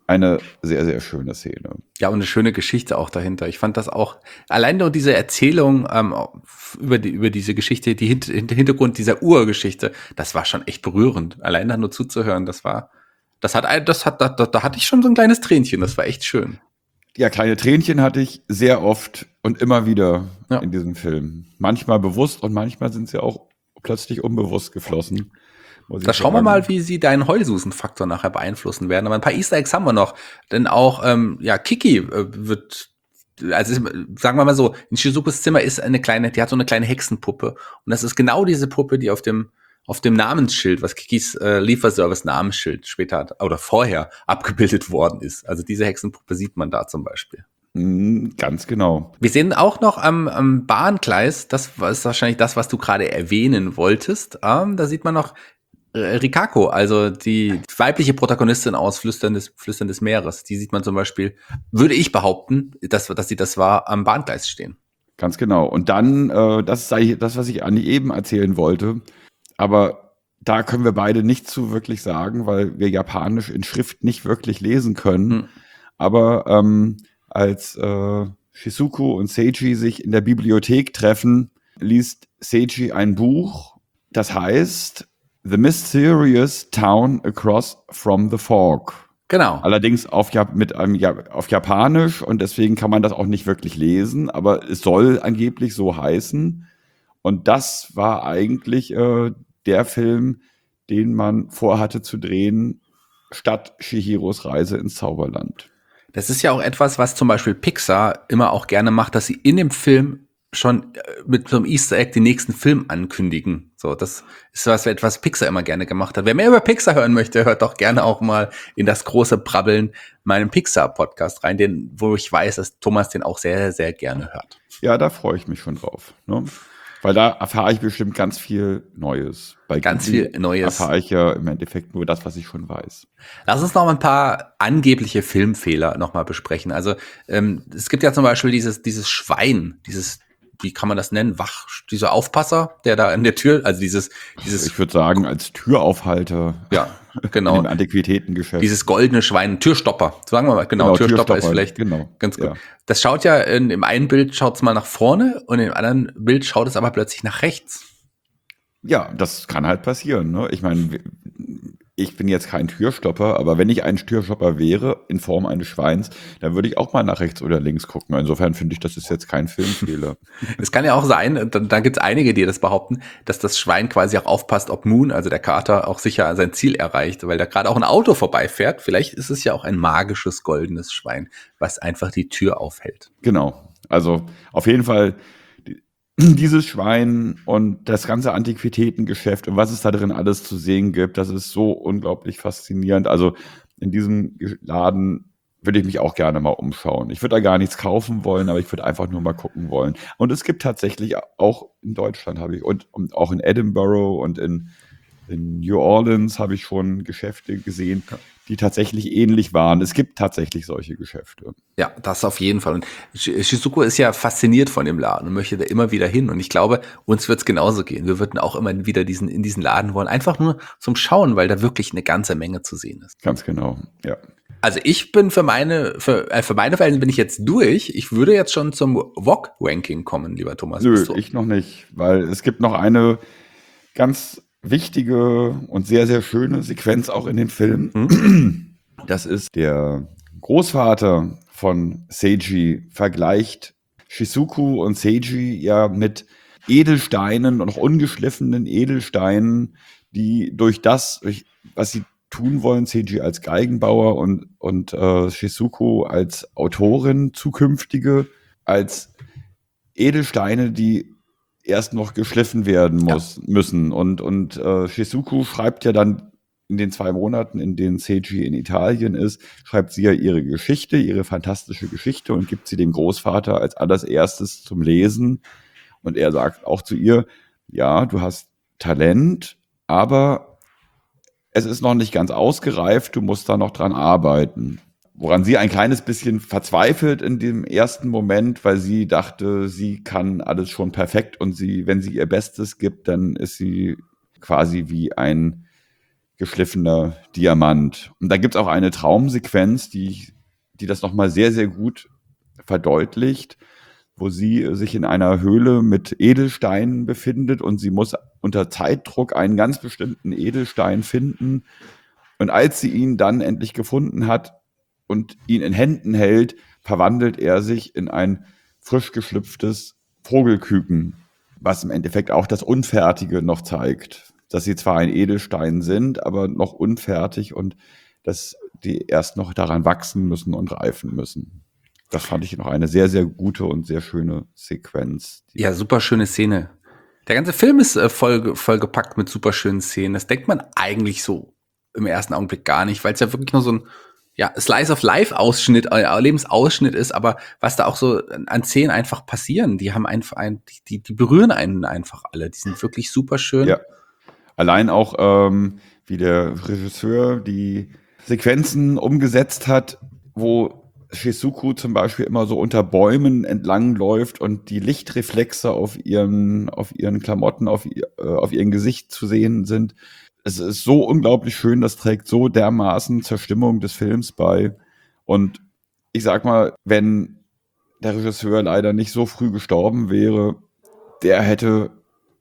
eine sehr, sehr schöne Szene. Ja, und eine schöne Geschichte auch dahinter. Ich fand das auch, allein nur diese Erzählung ähm, über, die, über diese Geschichte, die Hint- Hintergrund dieser Urgeschichte, das war schon echt berührend. Allein da nur zuzuhören, das war, das hat, ein- das hat, da, da, da hatte ich schon so ein kleines Tränchen, das war echt schön. Ja, kleine Tränchen hatte ich sehr oft und immer wieder Ja. in diesem Film. Manchmal bewusst und manchmal sind sie auch plötzlich unbewusst geflossen. muss ich Da schauen wir sagen. mal, wie sie deinen Heulsusen-Faktor nachher beeinflussen werden. Aber ein paar Easter Eggs haben wir noch. Denn auch, ähm, ja, Kiki äh, wird, also ist, sagen wir mal so, in Shizukus Zimmer ist eine kleine, die hat so eine kleine Hexenpuppe. Und das ist genau diese Puppe, die auf dem, auf dem Namensschild, was Kikis äh, Lieferservice-Namensschild später hat, oder vorher abgebildet worden ist. Also diese Hexenpuppe sieht man da zum Beispiel. Mm, Ganz genau. Wir sehen auch noch am, am Bahngleis, das ist wahrscheinlich das, was du gerade erwähnen wolltest. Ähm, da sieht man noch äh, Rikako, also die weibliche Protagonistin aus Flüstern des, Flüstern des Meeres. Die sieht man zum Beispiel, würde ich behaupten, dass, dass sie das war, am Bahngleis stehen. Ganz genau. Und dann, äh, das sei das, was ich Anni eben erzählen wollte. Aber da können wir beide nicht zu wirklich sagen, weil wir Japanisch in Schrift nicht wirklich lesen können. Hm. Aber ähm, als äh, Shizuku und Seiji sich in der Bibliothek treffen, liest Seiji ein Buch, das heißt The Mysterious Town Across from the Fog. Genau. Allerdings auf, Jap- mit einem, ja, auf Japanisch und deswegen kann man das auch nicht wirklich lesen, aber es soll angeblich so heißen. Und das war eigentlich äh, der Film, den man vorhatte zu drehen, statt Chihiros Reise ins Zauberland. Das ist ja auch etwas, was zum Beispiel Pixar immer auch gerne macht, dass sie in dem Film schon äh, mit so einem Easter Egg den nächsten Film ankündigen. So, das ist was, etwas Pixar immer gerne gemacht hat. Wer mehr über Pixar hören möchte, hört doch gerne auch mal in das große Brabbeln meinem Pixar-Podcast rein, den, wo ich weiß, dass Thomas den auch sehr, sehr gerne hört. Ja, da freue ich mich schon drauf. Ne? Weil da erfahre ich bestimmt ganz viel Neues. Bei Ganz Ghibli viel Neues. erfahre ich ja im Endeffekt nur das, was ich schon weiß. Lass uns noch mal ein paar angebliche Filmfehler noch mal besprechen. Also ähm, es gibt ja zum Beispiel dieses, dieses Schwein, dieses, wie kann man das nennen, Wach, dieser Aufpasser, der da an der Tür, also dieses, dieses, Ich würde sagen, als Türaufhalter ja, in genau, dem Antiquitätengeschäft. dieses goldene Schwein, Türstopper, sagen wir mal, genau, Genau, Türstopper, ist Türstopper, vielleicht genau, ganz gut. ja. Das schaut ja, in, im einen Bild schaut es mal nach vorne und im anderen Bild schaut es aber plötzlich nach rechts. Ja, das kann halt passieren. Ne? Ich meine, ich bin jetzt kein Türstopper, aber wenn ich ein Türstopper wäre, in Form eines Schweins, dann würde ich auch mal nach rechts oder links gucken. Insofern finde ich, das ist jetzt kein Filmfehler. Es kann ja auch sein, da, da gibt es einige, die das behaupten, dass das Schwein quasi auch aufpasst, ob Moon, also der Kater, auch sicher sein Ziel erreicht, weil da gerade auch ein Auto vorbeifährt. Vielleicht ist es ja auch ein magisches goldenes Schwein, was einfach die Tür aufhält. Genau. Also auf jeden Fall die- dieses Schwein und das ganze Antiquitätengeschäft und was es da drin alles zu sehen gibt, das ist so unglaublich faszinierend. Also in diesem Ge- Laden würde ich mich auch gerne mal umschauen. Ich würde da gar nichts kaufen wollen, aber ich würde einfach nur mal gucken wollen. Und es gibt tatsächlich auch in Deutschland habe ich und, und auch in Edinburgh und in, in New Orleans habe ich schon Geschäfte gesehen, die tatsächlich ähnlich waren. Es gibt tatsächlich solche Geschäfte. Ja, das auf jeden Fall. Und Sh- Shizuko ist ja fasziniert von dem Laden und möchte da immer wieder hin. Und ich glaube, uns wird es genauso gehen. Wir würden auch immer wieder diesen, in diesen Laden wollen. Einfach nur zum Schauen, weil da wirklich eine ganze Menge zu sehen ist. Ganz genau, ja. Also ich bin für meine, für, äh, für meine Verhältnisse bin ich jetzt durch. Ich würde jetzt schon zum V O G-Ranking kommen, lieber Thomas. Nö, Bist du- ich noch nicht, weil es gibt noch eine ganz wichtige und sehr, sehr schöne Sequenz auch in dem Film. Das ist der Großvater von Seiji vergleicht Shizuku und Seiji ja mit Edelsteinen und auch ungeschliffenen Edelsteinen, die durch das, durch was sie tun wollen, Seiji als Geigenbauer und, und äh, Shizuku als Autorin zukünftige, als Edelsteine, die erst noch geschliffen werden muss, müssen. Und, und äh, Shizuku schreibt ja dann in den zwei Monaten, in denen Seiji in Italien ist, schreibt sie ja ihre Geschichte, ihre fantastische Geschichte und gibt sie dem Großvater als allererstes zum Lesen. Und er sagt auch zu ihr, ja, du hast Talent, aber es ist noch nicht ganz ausgereift, du musst da noch dran arbeiten. Woran sie ein kleines bisschen verzweifelt in dem ersten Moment, weil sie dachte, sie kann alles schon perfekt und sie, wenn sie ihr Bestes gibt, dann ist sie quasi wie ein geschliffener Diamant. Und da gibt es auch eine Traumsequenz, die, die das nochmal sehr, sehr gut verdeutlicht, wo sie sich in einer Höhle mit Edelsteinen befindet und sie muss unter Zeitdruck einen ganz bestimmten Edelstein finden. Und als sie ihn dann endlich gefunden hat und ihn in Händen hält, verwandelt er sich in ein frisch geschlüpftes Vogelküken, was im Endeffekt auch das Unfertige noch zeigt, dass sie zwar ein Edelstein sind, aber noch unfertig und dass die erst noch daran wachsen müssen und reifen müssen. Das fand ich noch eine sehr, sehr gute und sehr schöne Sequenz. Ja, super schöne Szene. Der ganze Film ist äh, voll, voll gepackt mit super schönen Szenen. Das denkt man eigentlich so im ersten Augenblick gar nicht, weil es ja wirklich nur so ein ja, Slice-of-Life-Ausschnitt, äh, Lebensausschnitt ist, aber was da auch so an Szenen einfach passieren, die haben einfach ein, die, die berühren einen einfach alle. Die sind wirklich super schön. Ja. Allein auch, ähm, wie der Regisseur die Sequenzen umgesetzt hat, wo Shizuku zum Beispiel immer so unter Bäumen entlang läuft und die Lichtreflexe auf ihren, auf ihren Klamotten, auf, ihr, äh, auf ihrem Gesicht zu sehen sind. Es ist so unglaublich schön, das trägt so dermaßen zur Stimmung des Films bei. Und ich sag mal, wenn der Regisseur leider nicht so früh gestorben wäre, der hätte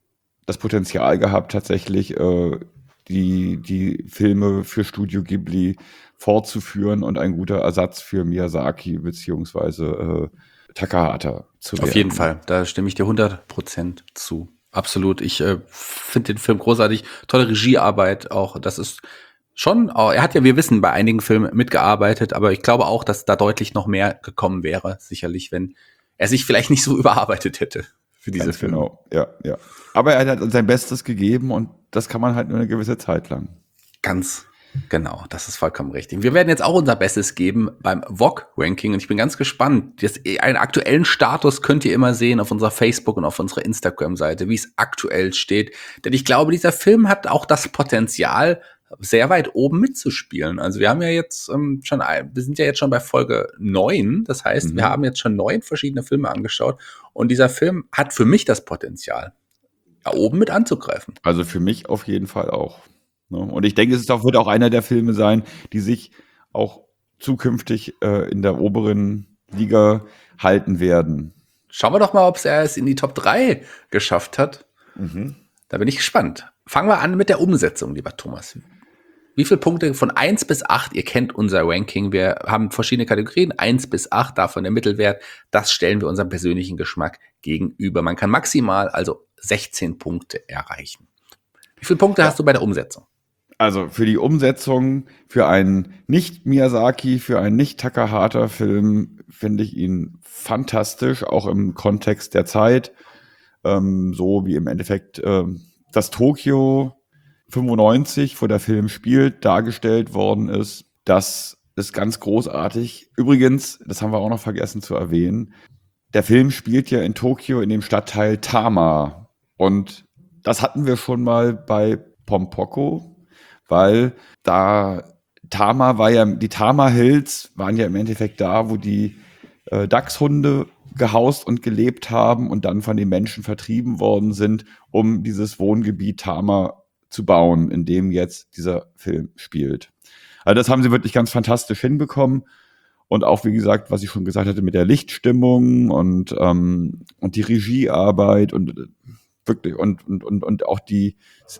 das Potenzial gehabt, tatsächlich äh, die, die Filme für Studio Ghibli fortzuführen und ein guter Ersatz für Miyazaki beziehungsweise äh, Takahata zu werden. Auf jeden Fall, da stimme ich dir hundert Prozent zu. Absolut. Ich äh, finde den Film großartig. Tolle Regiearbeit auch. Das ist schon, oh, er hat ja, wir wissen, bei einigen Filmen mitgearbeitet, aber ich glaube auch, dass da deutlich noch mehr gekommen wäre, sicherlich, wenn er sich vielleicht nicht so überarbeitet hätte für diese Ganz Filme. Genau, ja, ja. Aber er hat sein Bestes gegeben und das kann man halt nur eine gewisse Zeit lang. Ganz genau, das ist vollkommen richtig. Wir werden jetzt auch unser Bestes geben beim V O G-Ranking und ich bin ganz gespannt. Das, einen aktuellen Status könnt ihr immer sehen auf unserer Facebook- und auf unserer Instagram-Seite, wie es aktuell steht. Denn ich glaube, dieser Film hat auch das Potenzial, sehr weit oben mitzuspielen. Also wir haben ja jetzt ähm, schon, wir sind ja jetzt schon bei Folge neun. Das heißt, mhm. wir haben jetzt schon neun verschiedene Filme angeschaut und dieser Film hat für mich das Potenzial, da oben mit anzugreifen. Also für mich auf jeden Fall auch. Und ich denke, es ist auch, wird auch einer der Filme sein, die sich auch zukünftig äh, in der oberen Liga halten werden. Schauen wir doch mal, ob er es in die Top drei geschafft hat. Mhm. Da bin ich gespannt. Fangen wir an mit der Umsetzung, lieber Thomas. Wie viele Punkte von eins bis acht? Ihr kennt unser Ranking. Wir haben verschiedene Kategorien. eins bis acht, davon der Mittelwert. Das stellen wir unserem persönlichen Geschmack gegenüber. Man kann maximal also sechzehn Punkte erreichen. Wie viele Punkte ja. hast du bei der Umsetzung? Also für die Umsetzung, für einen Nicht-Miyazaki, für einen Nicht-Takahata-Film finde ich ihn fantastisch, auch im Kontext der Zeit. Ähm, so wie im Endeffekt ähm, das Tokio fünfundneunzig, wo der Film spielt, dargestellt worden ist. Das ist ganz großartig. Übrigens, das haben wir auch noch vergessen zu erwähnen, der Film spielt ja in Tokio in dem Stadtteil Tama. Und das hatten wir schon mal bei Pompoko, weil da Tama war ja, die Tama Hills waren ja im Endeffekt da, wo die äh, Dachshunde gehaust und gelebt haben und dann von den Menschen vertrieben worden sind, um dieses Wohngebiet Tama zu bauen, in dem jetzt dieser Film spielt. Also das haben sie wirklich ganz fantastisch hinbekommen. Und auch, wie gesagt, was ich schon gesagt hatte, mit der Lichtstimmung und, ähm, und die Regiearbeit und wirklich und, und, und, und auch die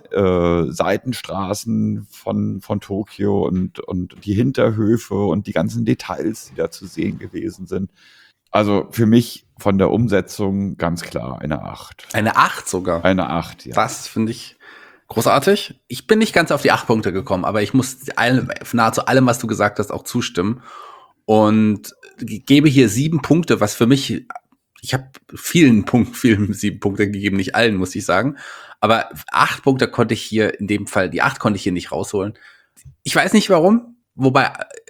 äh, Seitenstraßen von, von Tokio und, und die Hinterhöfe und die ganzen Details, die da zu sehen gewesen sind. Also für mich von der Umsetzung ganz klar eine acht. Eine acht sogar? Eine acht, ja. Das finde ich großartig. Ich bin nicht ganz auf die acht Punkte gekommen, aber ich muss allem, nahezu allem, was du gesagt hast, auch zustimmen. Und gebe hier sieben Punkte, was für mich, ich habe vielen Punkten, vielen sieben Punkte gegeben, nicht allen, muss ich sagen. Aber acht Punkte konnte ich hier in dem Fall, die acht konnte ich hier nicht rausholen. Ich weiß nicht warum, wobei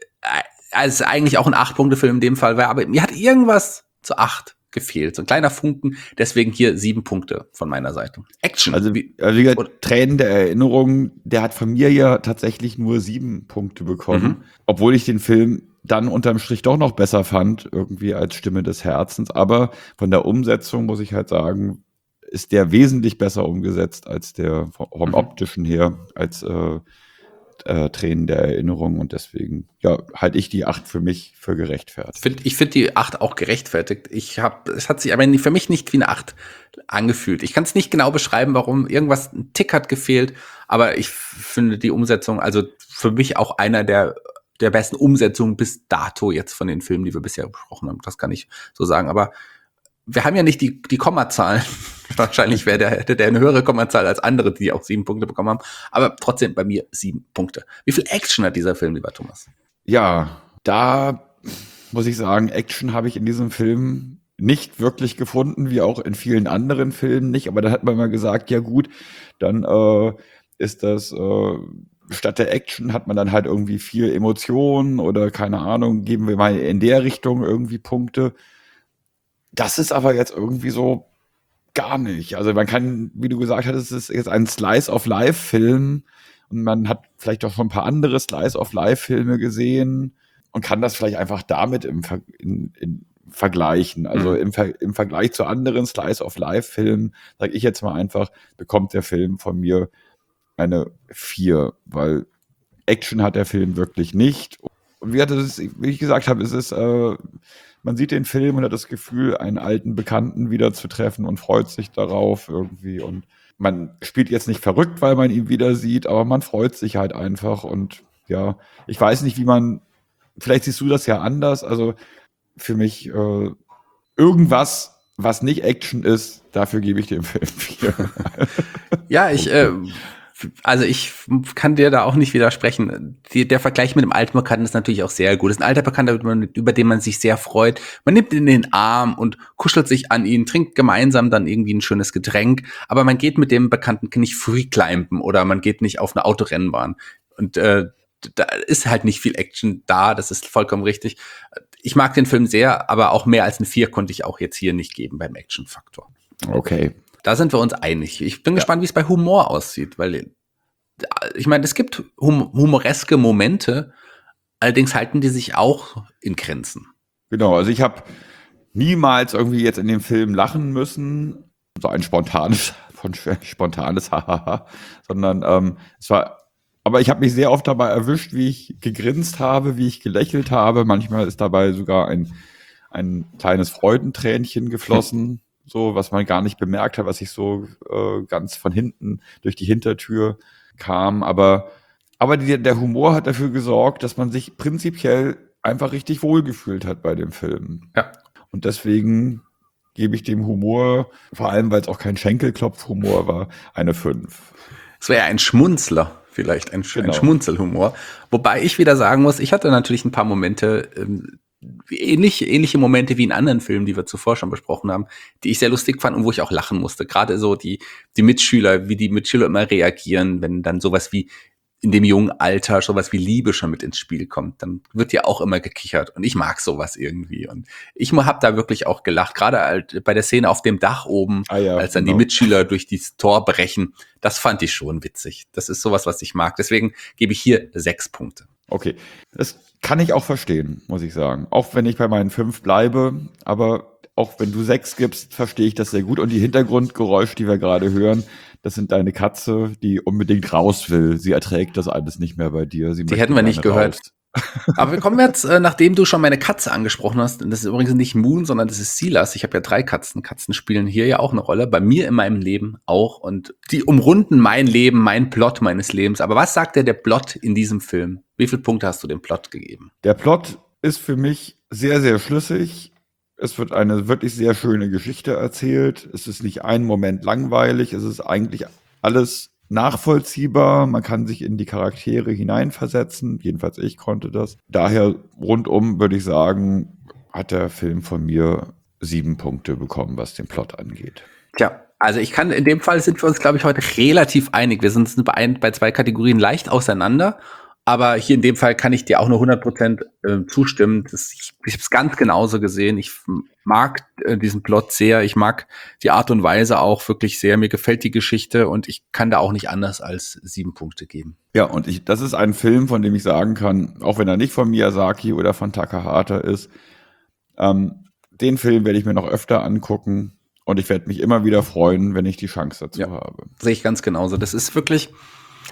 äh, es eigentlich auch ein acht-Punkte-Film in dem Fall war, aber mir hat irgendwas zu acht gefehlt. So ein kleiner Funken, deswegen hier sieben Punkte von meiner Seite. Action. Also wie, also wie gesagt, Tränen der Erinnerung, der hat von mir ja tatsächlich nur sieben Punkte bekommen, mhm. obwohl ich den Film dann unterm Strich doch noch besser fand, irgendwie als Stimme des Herzens. Aber von der Umsetzung muss ich halt sagen, ist der wesentlich besser umgesetzt als der vom mhm. optischen her, als äh, äh, Tränen der Erinnerung und deswegen ja, halte ich die acht für mich für gerechtfertigt. Find, ich finde die acht auch gerechtfertigt. Ich hab, es hat sich aber für mich nicht wie eine acht angefühlt. Ich kann es nicht genau beschreiben, warum. Irgendwas, ein Tick hat gefehlt, aber ich finde die Umsetzung, also für mich auch einer der, der besten Umsetzungen bis dato jetzt von den Filmen, die wir bisher besprochen haben. Das kann ich so sagen, aber wir haben ja nicht die, die Kommazahlen. Wahrscheinlich wäre der, hätte der eine höhere Kommazahl als andere, die auch sieben Punkte bekommen haben. Aber trotzdem bei mir sieben Punkte. Wie viel Action hat dieser Film, lieber Thomas? Ja, da muss ich sagen, Action habe ich in diesem Film nicht wirklich gefunden, wie auch in vielen anderen Filmen nicht. Aber da hat man mal gesagt, ja gut, dann äh, ist das, äh, statt der Action hat man dann halt irgendwie viel Emotionen oder keine Ahnung, geben wir mal in der Richtung irgendwie Punkte. Das ist aber jetzt irgendwie so gar nicht. Also man kann, wie du gesagt hattest, es ist jetzt ein Slice-of-Life-Film und man hat vielleicht auch schon ein paar andere Slice-of-Life-Filme gesehen und kann das vielleicht einfach damit im Ver in, in vergleichen. Also mhm. im, Ver im Vergleich zu anderen Slice-of-Life-Filmen, sage ich jetzt mal einfach, bekommt der Film von mir eine vier, weil Action hat der Film wirklich nicht. Und wie, das, wie ich gesagt habe, es ist äh, man sieht den Film und hat das Gefühl, einen alten Bekannten wieder zu treffen und freut sich darauf irgendwie. Und man spielt jetzt nicht verrückt, weil man ihn wieder sieht, aber man freut sich halt einfach. Und ja, ich weiß nicht, wie man, vielleicht siehst du das ja anders. Also für mich äh, irgendwas, was nicht Action ist, dafür gebe ich dem Film vier. Ja, ich, äh, also ich kann dir da auch nicht widersprechen. Die, der Vergleich mit dem alten Bekannten ist natürlich auch sehr gut. Das ist ein alter Bekannter, über, über den man sich sehr freut. Man nimmt ihn in den Arm und kuschelt sich an ihn, trinkt gemeinsam dann irgendwie ein schönes Getränk. Aber man geht mit dem Bekannten nicht freeclimben oder man geht nicht auf eine Autorennbahn. Und äh, da ist halt nicht viel Action da, das ist vollkommen richtig. Ich mag den Film sehr, aber auch mehr als eine vier konnte ich auch jetzt hier nicht geben beim Action-Faktor. Okay. Da sind wir uns einig. Ich bin ja. gespannt, wie es bei Humor aussieht, weil ich meine, es gibt hum humoreske Momente, allerdings halten die sich auch in Grenzen. Genau, also ich habe niemals irgendwie jetzt in dem Film lachen müssen, so ein spontanes, von spontanes Hahaha, sondern ähm, es war, aber ich habe mich sehr oft dabei erwischt, wie ich gegrinst habe, wie ich gelächelt habe. Manchmal ist dabei sogar ein, ein kleines Freudentränchen geflossen. So, was man gar nicht bemerkt hat, was ich so äh, ganz von hinten durch die Hintertür kam. Aber, aber die, der Humor hat dafür gesorgt, dass man sich prinzipiell einfach richtig wohlgefühlt hat bei dem Film. Ja. Und deswegen gebe ich dem Humor, vor allem weil es auch kein Schenkelklopf-Humor war, eine fünf. Es wäre ein Schmunzler, vielleicht ein, genau. ein Schmunzelhumor. Wobei ich wieder sagen muss, ich hatte natürlich ein paar Momente, ähm, Ähnlich, ähnliche Momente wie in anderen Filmen, die wir zuvor schon besprochen haben, die ich sehr lustig fand und wo ich auch lachen musste. Gerade so die, die Mitschüler, wie die Mitschüler immer reagieren, wenn dann sowas wie in dem jungen Alter sowas wie Liebe schon mit ins Spiel kommt. Dann wird ja auch immer gekichert und ich mag sowas irgendwie. Und ich habe da wirklich auch gelacht, gerade halt bei der Szene auf dem Dach oben, ah ja, als dann genau. die Mitschüler durch dieses Tor brechen. Das fand ich schon witzig. Das ist sowas, was ich mag. Deswegen gebe ich hier sechs Punkte. Okay, das kann ich auch verstehen, muss ich sagen. Auch wenn ich bei meinen fünf bleibe, aber auch wenn du sechs gibst, verstehe ich das sehr gut. Und die Hintergrundgeräusche, die wir gerade hören, das sind deine Katze, die unbedingt raus will. Sie erträgt das alles nicht mehr bei dir. Sie die hätten wir nicht gehört. Raus. Aber wir kommen jetzt, äh, nachdem du schon meine Katze angesprochen hast, und das ist übrigens nicht Moon, sondern das ist Silas. Ich habe ja drei Katzen. Katzen spielen hier ja auch eine Rolle, bei mir in meinem Leben auch. Und die umrunden mein Leben, mein Plot meines Lebens. Aber was sagt dir der Plot in diesem Film? Wie viele Punkte hast du dem Plot gegeben? Der Plot ist für mich sehr, sehr schlüssig. Es wird eine wirklich sehr schöne Geschichte erzählt. Es ist nicht ein Moment langweilig. Es ist eigentlich alles nachvollziehbar. Man kann sich in die Charaktere hineinversetzen. Jedenfalls ich konnte das. Daher rundum würde ich sagen, hat der Film von mir sieben Punkte bekommen, was den Plot angeht. Tja, also ich kann, in dem Fall sind wir uns, glaube ich, heute relativ einig. Wir sind bei, ein, bei zwei Kategorien leicht auseinander. Aber hier in dem Fall kann ich dir auch nur hundert Prozent äh, zustimmen. Das, ich ich habe es ganz genauso gesehen. Ich mag äh, diesen Plot sehr. Ich mag die Art und Weise auch wirklich sehr. Mir gefällt die Geschichte und ich kann da auch nicht anders als sieben Punkte geben. Ja, und ich, das ist ein Film, von dem ich sagen kann, auch wenn er nicht von Miyazaki oder von Takahata ist, ähm, den Film werde ich mir noch öfter angucken und ich werde mich immer wieder freuen, wenn ich die Chance dazu ja, habe. Sehe ich ganz genauso. Das ist wirklich...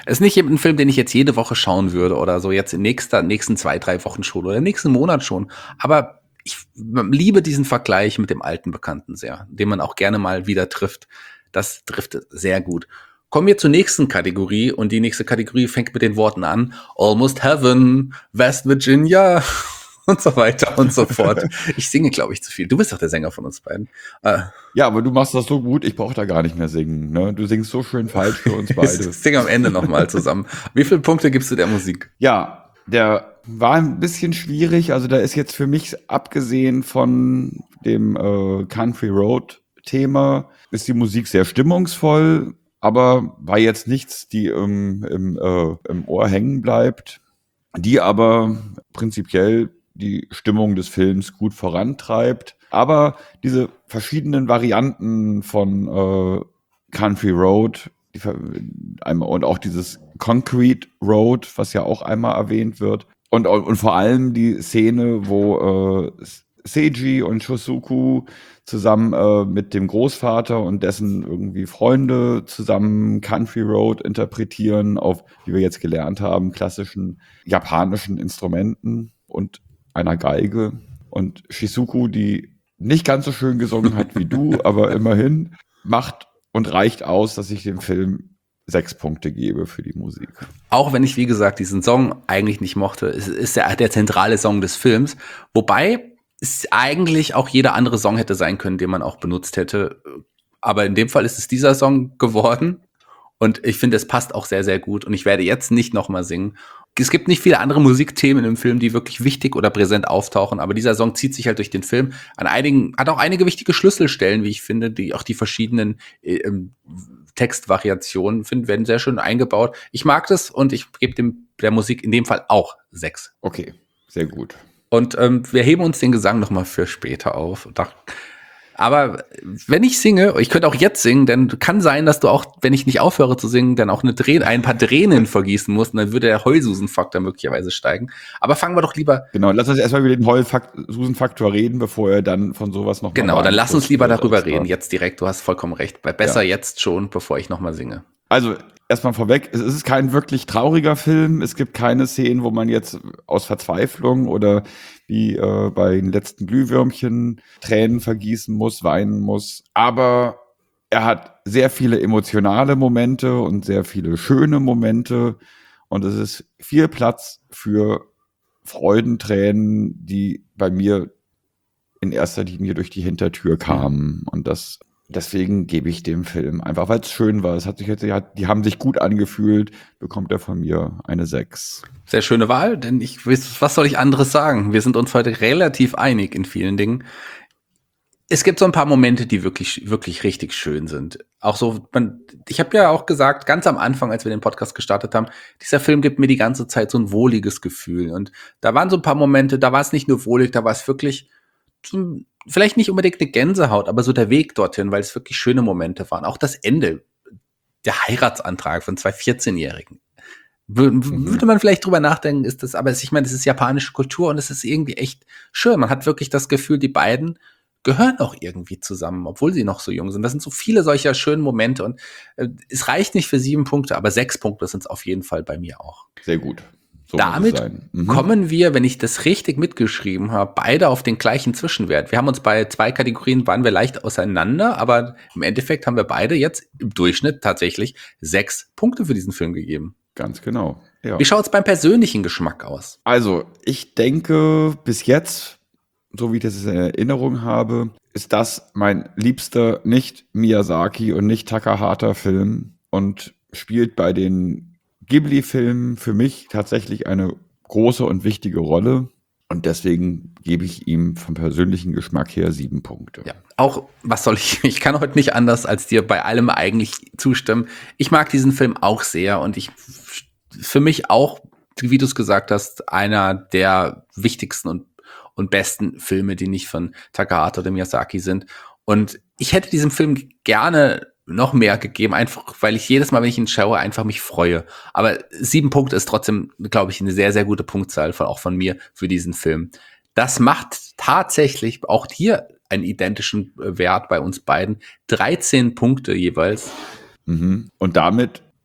Es ist nicht ein Film, den ich jetzt jede Woche schauen würde oder so jetzt in nächster, nächsten zwei, drei Wochen schon oder nächsten Monat schon. Aber ich liebe diesen Vergleich mit dem alten Bekannten sehr, den man auch gerne mal wieder trifft. Das trifft sehr gut. Kommen wir zur nächsten Kategorie und die nächste Kategorie fängt mit den Worten an. Almost Heaven, West Virginia und so weiter und so fort. Ich singe, glaube ich, zu viel. Du bist doch der Sänger von uns beiden. Äh, Ja, aber du machst das so gut, ich brauche da gar nicht mehr singen. Ne? Du singst so schön falsch für uns beide. singen am Ende nochmal zusammen. Wie viele Punkte gibst du der Musik? Ja, der war ein bisschen schwierig. Also da ist jetzt für mich, abgesehen von dem äh, Country Road Thema, ist die Musik sehr stimmungsvoll, aber war jetzt nichts, die im, im, äh, im Ohr hängen bleibt, die aber prinzipiell die Stimmung des Films gut vorantreibt. Aber diese verschiedenen Varianten von äh, Country Road die, einmal, und auch dieses Concrete Road, was ja auch einmal erwähnt wird, und, und vor allem die Szene, wo äh, Seiji und Shosuku zusammen äh, mit dem Großvater und dessen irgendwie Freunde zusammen Country Road interpretieren auf, wie wir jetzt gelernt haben, klassischen japanischen Instrumenten und einer Geige. Und Shizuku, die nicht ganz so schön gesungen hat wie du, aber immerhin macht und reicht aus, dass ich dem Film sechs Punkte gebe für die Musik. Auch wenn ich, wie gesagt, diesen Song eigentlich nicht mochte, es ist der, der zentrale Song des Films. Wobei es eigentlich auch jeder andere Song hätte sein können, den man auch benutzt hätte. Aber in dem Fall ist es dieser Song geworden. Und ich finde, es passt auch sehr, sehr gut. Und ich werde jetzt nicht nochmal singen. Es gibt nicht viele andere Musikthemen im Film, die wirklich wichtig oder präsent auftauchen. Aber dieser Song zieht sich halt durch den Film. An einigen, hat auch einige wichtige Schlüsselstellen, wie ich finde, die auch die verschiedenen äh, Textvariationen finden, werden sehr schön eingebaut. Ich mag das und ich gebe dem der Musik in dem Fall auch sechs. Okay, sehr gut. Und ähm, wir heben uns den Gesang noch mal für später auf. Aber wenn ich singe, ich könnte auch jetzt singen, denn kann sein, dass du auch, wenn ich nicht aufhöre zu singen, dann auch eine Träne, ein paar Tränen vergießen musst und dann würde der Heulsusen-Faktor möglicherweise steigen. Aber fangen wir doch lieber... Genau, lass uns erstmal über den Heulsusen-Faktor reden, bevor er dann von sowas noch Genau, dann lass uns lieber darüber extra. reden, jetzt direkt, du hast vollkommen recht. Besser Ja. jetzt schon, bevor ich noch mal singe. Also, erstmal vorweg, es ist kein wirklich trauriger Film. Es gibt keine Szenen, wo man jetzt aus Verzweiflung oder wie äh, bei den letzten Glühwürmchen Tränen vergießen muss, weinen muss. Aber er hat sehr viele emotionale Momente und sehr viele schöne Momente. Und es ist viel Platz für Freudentränen, die bei mir in erster Linie durch die Hintertür kamen. Und das deswegen gebe ich dem Film einfach, weil es schön war. Es hat sich jetzt, die haben sich gut angefühlt, bekommt er von mir eine sechs. Sehr schöne Wahl, denn ich weiß, was soll ich anderes sagen? Wir sind uns heute relativ einig in vielen Dingen. Es gibt so ein paar Momente, die wirklich, wirklich richtig schön sind. Auch so, man, ich habe ja auch gesagt, ganz am Anfang, als wir den Podcast gestartet haben, dieser Film gibt mir die ganze Zeit so ein wohliges Gefühl. Und da waren so ein paar Momente, da war es nicht nur wohlig, da war es wirklich so, vielleicht nicht unbedingt eine Gänsehaut, aber so der Weg dorthin, weil es wirklich schöne Momente waren. Auch das Ende, der Heiratsantrag von zwei vierzehn-Jährigen. W- Mhm. Würde man vielleicht drüber nachdenken, ist das, aber es, ich meine, das ist japanische Kultur und es ist irgendwie echt schön. Man hat wirklich das Gefühl, die beiden gehören auch irgendwie zusammen, obwohl sie noch so jung sind. Das sind so viele solcher schönen Momente und äh, es reicht nicht für sieben Punkte, aber sechs Punkte sind es auf jeden Fall bei mir auch. Sehr gut. So muss es Damit sein. Mhm. kommen wir, wenn ich das richtig mitgeschrieben habe, beide auf den gleichen Zwischenwert. Wir haben uns bei zwei Kategorien, waren wir leicht auseinander, aber im Endeffekt haben wir beide jetzt im Durchschnitt tatsächlich sechs Punkte für diesen Film gegeben. Ganz genau. Ja. Wie schaut es beim persönlichen Geschmack aus? Also, ich denke, bis jetzt, so wie ich das in Erinnerung habe, ist das mein liebster nicht Miyazaki und nicht Takahata-Film und spielt bei den Ghibli-Filmen für mich tatsächlich eine große und wichtige Rolle. Und deswegen gebe ich ihm vom persönlichen Geschmack her sieben Punkte. Ja, auch, was soll ich, ich kann heute nicht anders als dir bei allem eigentlich zustimmen. Ich mag diesen Film auch sehr und ich, für mich auch, wie du es gesagt hast, einer der wichtigsten und, und besten Filme, die nicht von Takahata oder Miyazaki sind. Und ich hätte diesem Film gerne noch mehr gegeben, einfach weil ich jedes Mal, wenn ich ihn schaue, einfach mich freue. Aber sieben Punkte ist trotzdem, glaube ich, eine sehr, sehr gute Punktzahl, von, auch von mir für diesen Film. Das macht tatsächlich auch hier einen identischen Wert bei uns beiden. dreizehn Punkte jeweils. Mhm. Und damit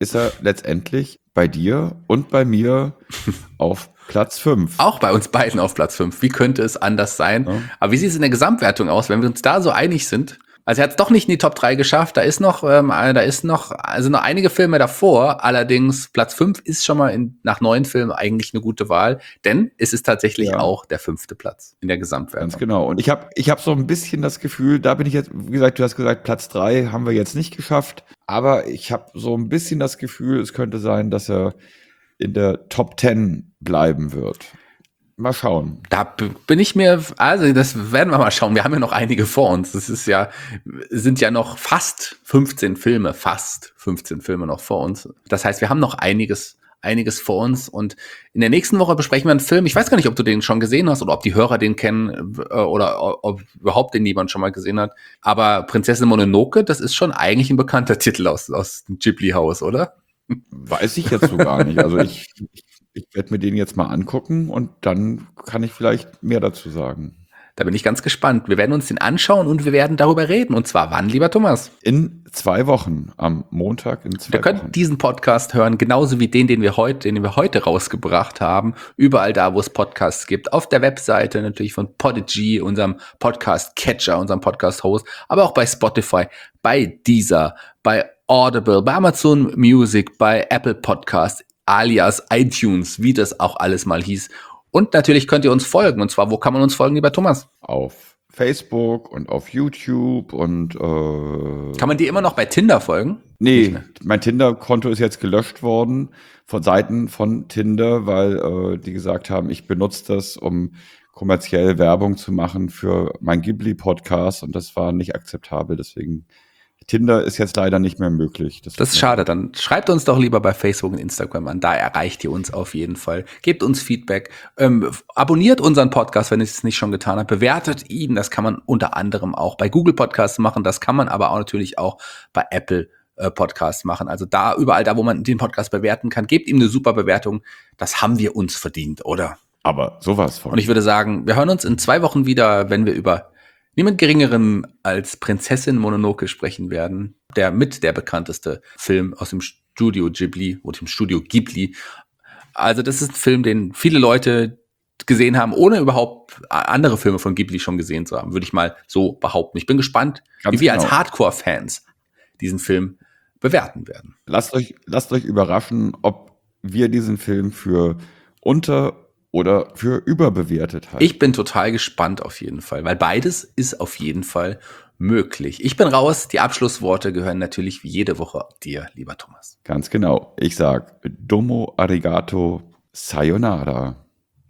ist er letztendlich bei dir und bei mir auf Platz fünf. Auch bei uns beiden auf Platz fünf. Wie könnte es anders sein? Ja. Aber wie sieht es in der Gesamtwertung aus, wenn wir uns da so einig sind? Also er hat es doch nicht in die Top drei geschafft. Da ist noch, ähm, da ist noch, also noch einige Filme davor. Allerdings Platz fünf ist schon mal in, nach neun Filmen eigentlich eine gute Wahl, denn es ist tatsächlich Ja. auch der fünfte Platz in der Gesamtwertung. Ganz genau. Und ich habe ich hab so ein bisschen das Gefühl, da bin ich jetzt, wie gesagt, du hast gesagt, Platz drei haben wir jetzt nicht geschafft. Aber ich habe so ein bisschen das Gefühl, es könnte sein, dass er in der Top zehn bleiben wird. Mal schauen. Da b- bin ich mir, also das werden wir mal schauen. Wir haben ja noch einige vor uns. Das ist ja, sind ja noch fast fünfzehn Filme, fast fünfzehn Filme noch vor uns. Das heißt, wir haben noch einiges, einiges vor uns. Und in der nächsten Woche besprechen wir einen Film. Ich weiß gar nicht, ob du den schon gesehen hast oder ob die Hörer den kennen äh, oder ob überhaupt den jemand schon mal gesehen hat. Aber Prinzessin Mononoke, das ist schon eigentlich ein bekannter Titel aus, aus dem Ghibli-Haus, oder? Weiß ich jetzt so gar nicht. Also ich, ich, ich werde mir den jetzt mal angucken und dann kann ich vielleicht mehr dazu sagen. Da bin ich ganz gespannt. Wir werden uns den anschauen und wir werden darüber reden. Und zwar wann, lieber Thomas? In zwei Wochen, am Montag in zwei Ihr könnt Wochen. diesen Podcast hören, genauso wie den, den wir heute, den wir heute rausgebracht haben. Überall da, wo es Podcasts gibt. Auf der Webseite natürlich von Podigy, unserem Podcast-Catcher, unserem Podcast-Host. Aber auch bei Spotify, bei Deezer, bei Audible, bei Amazon Music, bei Apple Podcast, alias iTunes, wie das auch alles mal hieß. Und natürlich könnt ihr uns folgen. Und zwar, wo kann man uns folgen, lieber Thomas? Auf Facebook und auf YouTube und äh, Kann man dir immer noch bei Tinder folgen? nee, mein Tinder-Konto ist jetzt gelöscht worden von Seiten von Tinder, weil äh, die gesagt haben, ich benutze das, um kommerziell Werbung zu machen für mein Ghibli-Podcast und das war nicht akzeptabel. Deswegen Tinder ist jetzt leider nicht mehr möglich. Das ist schade. Dann schreibt uns doch lieber bei Facebook und Instagram an. Da erreicht ihr uns auf jeden Fall. Gebt uns Feedback. Ähm, abonniert unseren Podcast, wenn ihr es nicht schon getan habt. Bewertet ihn. Das kann man unter anderem auch bei Google Podcasts machen. Das kann man aber auch natürlich auch bei Apple äh, Podcasts machen. Also da, überall da, wo man den Podcast bewerten kann, gebt ihm eine super Bewertung. Das haben wir uns verdient, oder? Aber sowas von. Und ich würde sagen, wir hören uns in zwei Wochen wieder, wenn wir über niemand Geringeren als Prinzessin Mononoke sprechen werden, der mit der bekannteste Film aus dem Studio Ghibli oder dem Studio Ghibli. Also das ist ein Film, den viele Leute gesehen haben, ohne überhaupt andere Filme von Ghibli schon gesehen zu haben, würde ich mal so behaupten. Ich bin gespannt, Ganz wie wir genau. als Hardcore-Fans diesen Film bewerten werden. Lasst euch, lasst euch überraschen, ob wir diesen Film für unter- oder für überbewertet halten. Ich bin total gespannt auf jeden Fall, weil beides ist auf jeden Fall möglich. Ich bin raus. Die Abschlussworte gehören natürlich wie jede Woche dir, lieber Thomas. Ganz genau. Ich sag Domo arigato sayonara.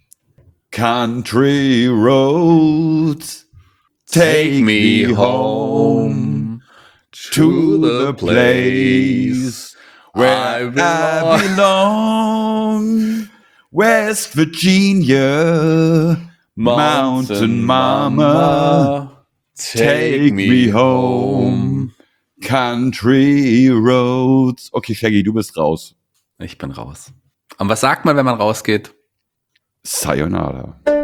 Country roads take me home to the place where I belong. West Virginia, Mountain Mama, take me home. Country roads. Okay, Shaggy, du bist raus. Ich bin raus. Und was sagt man, wenn man rausgeht? Sayonara.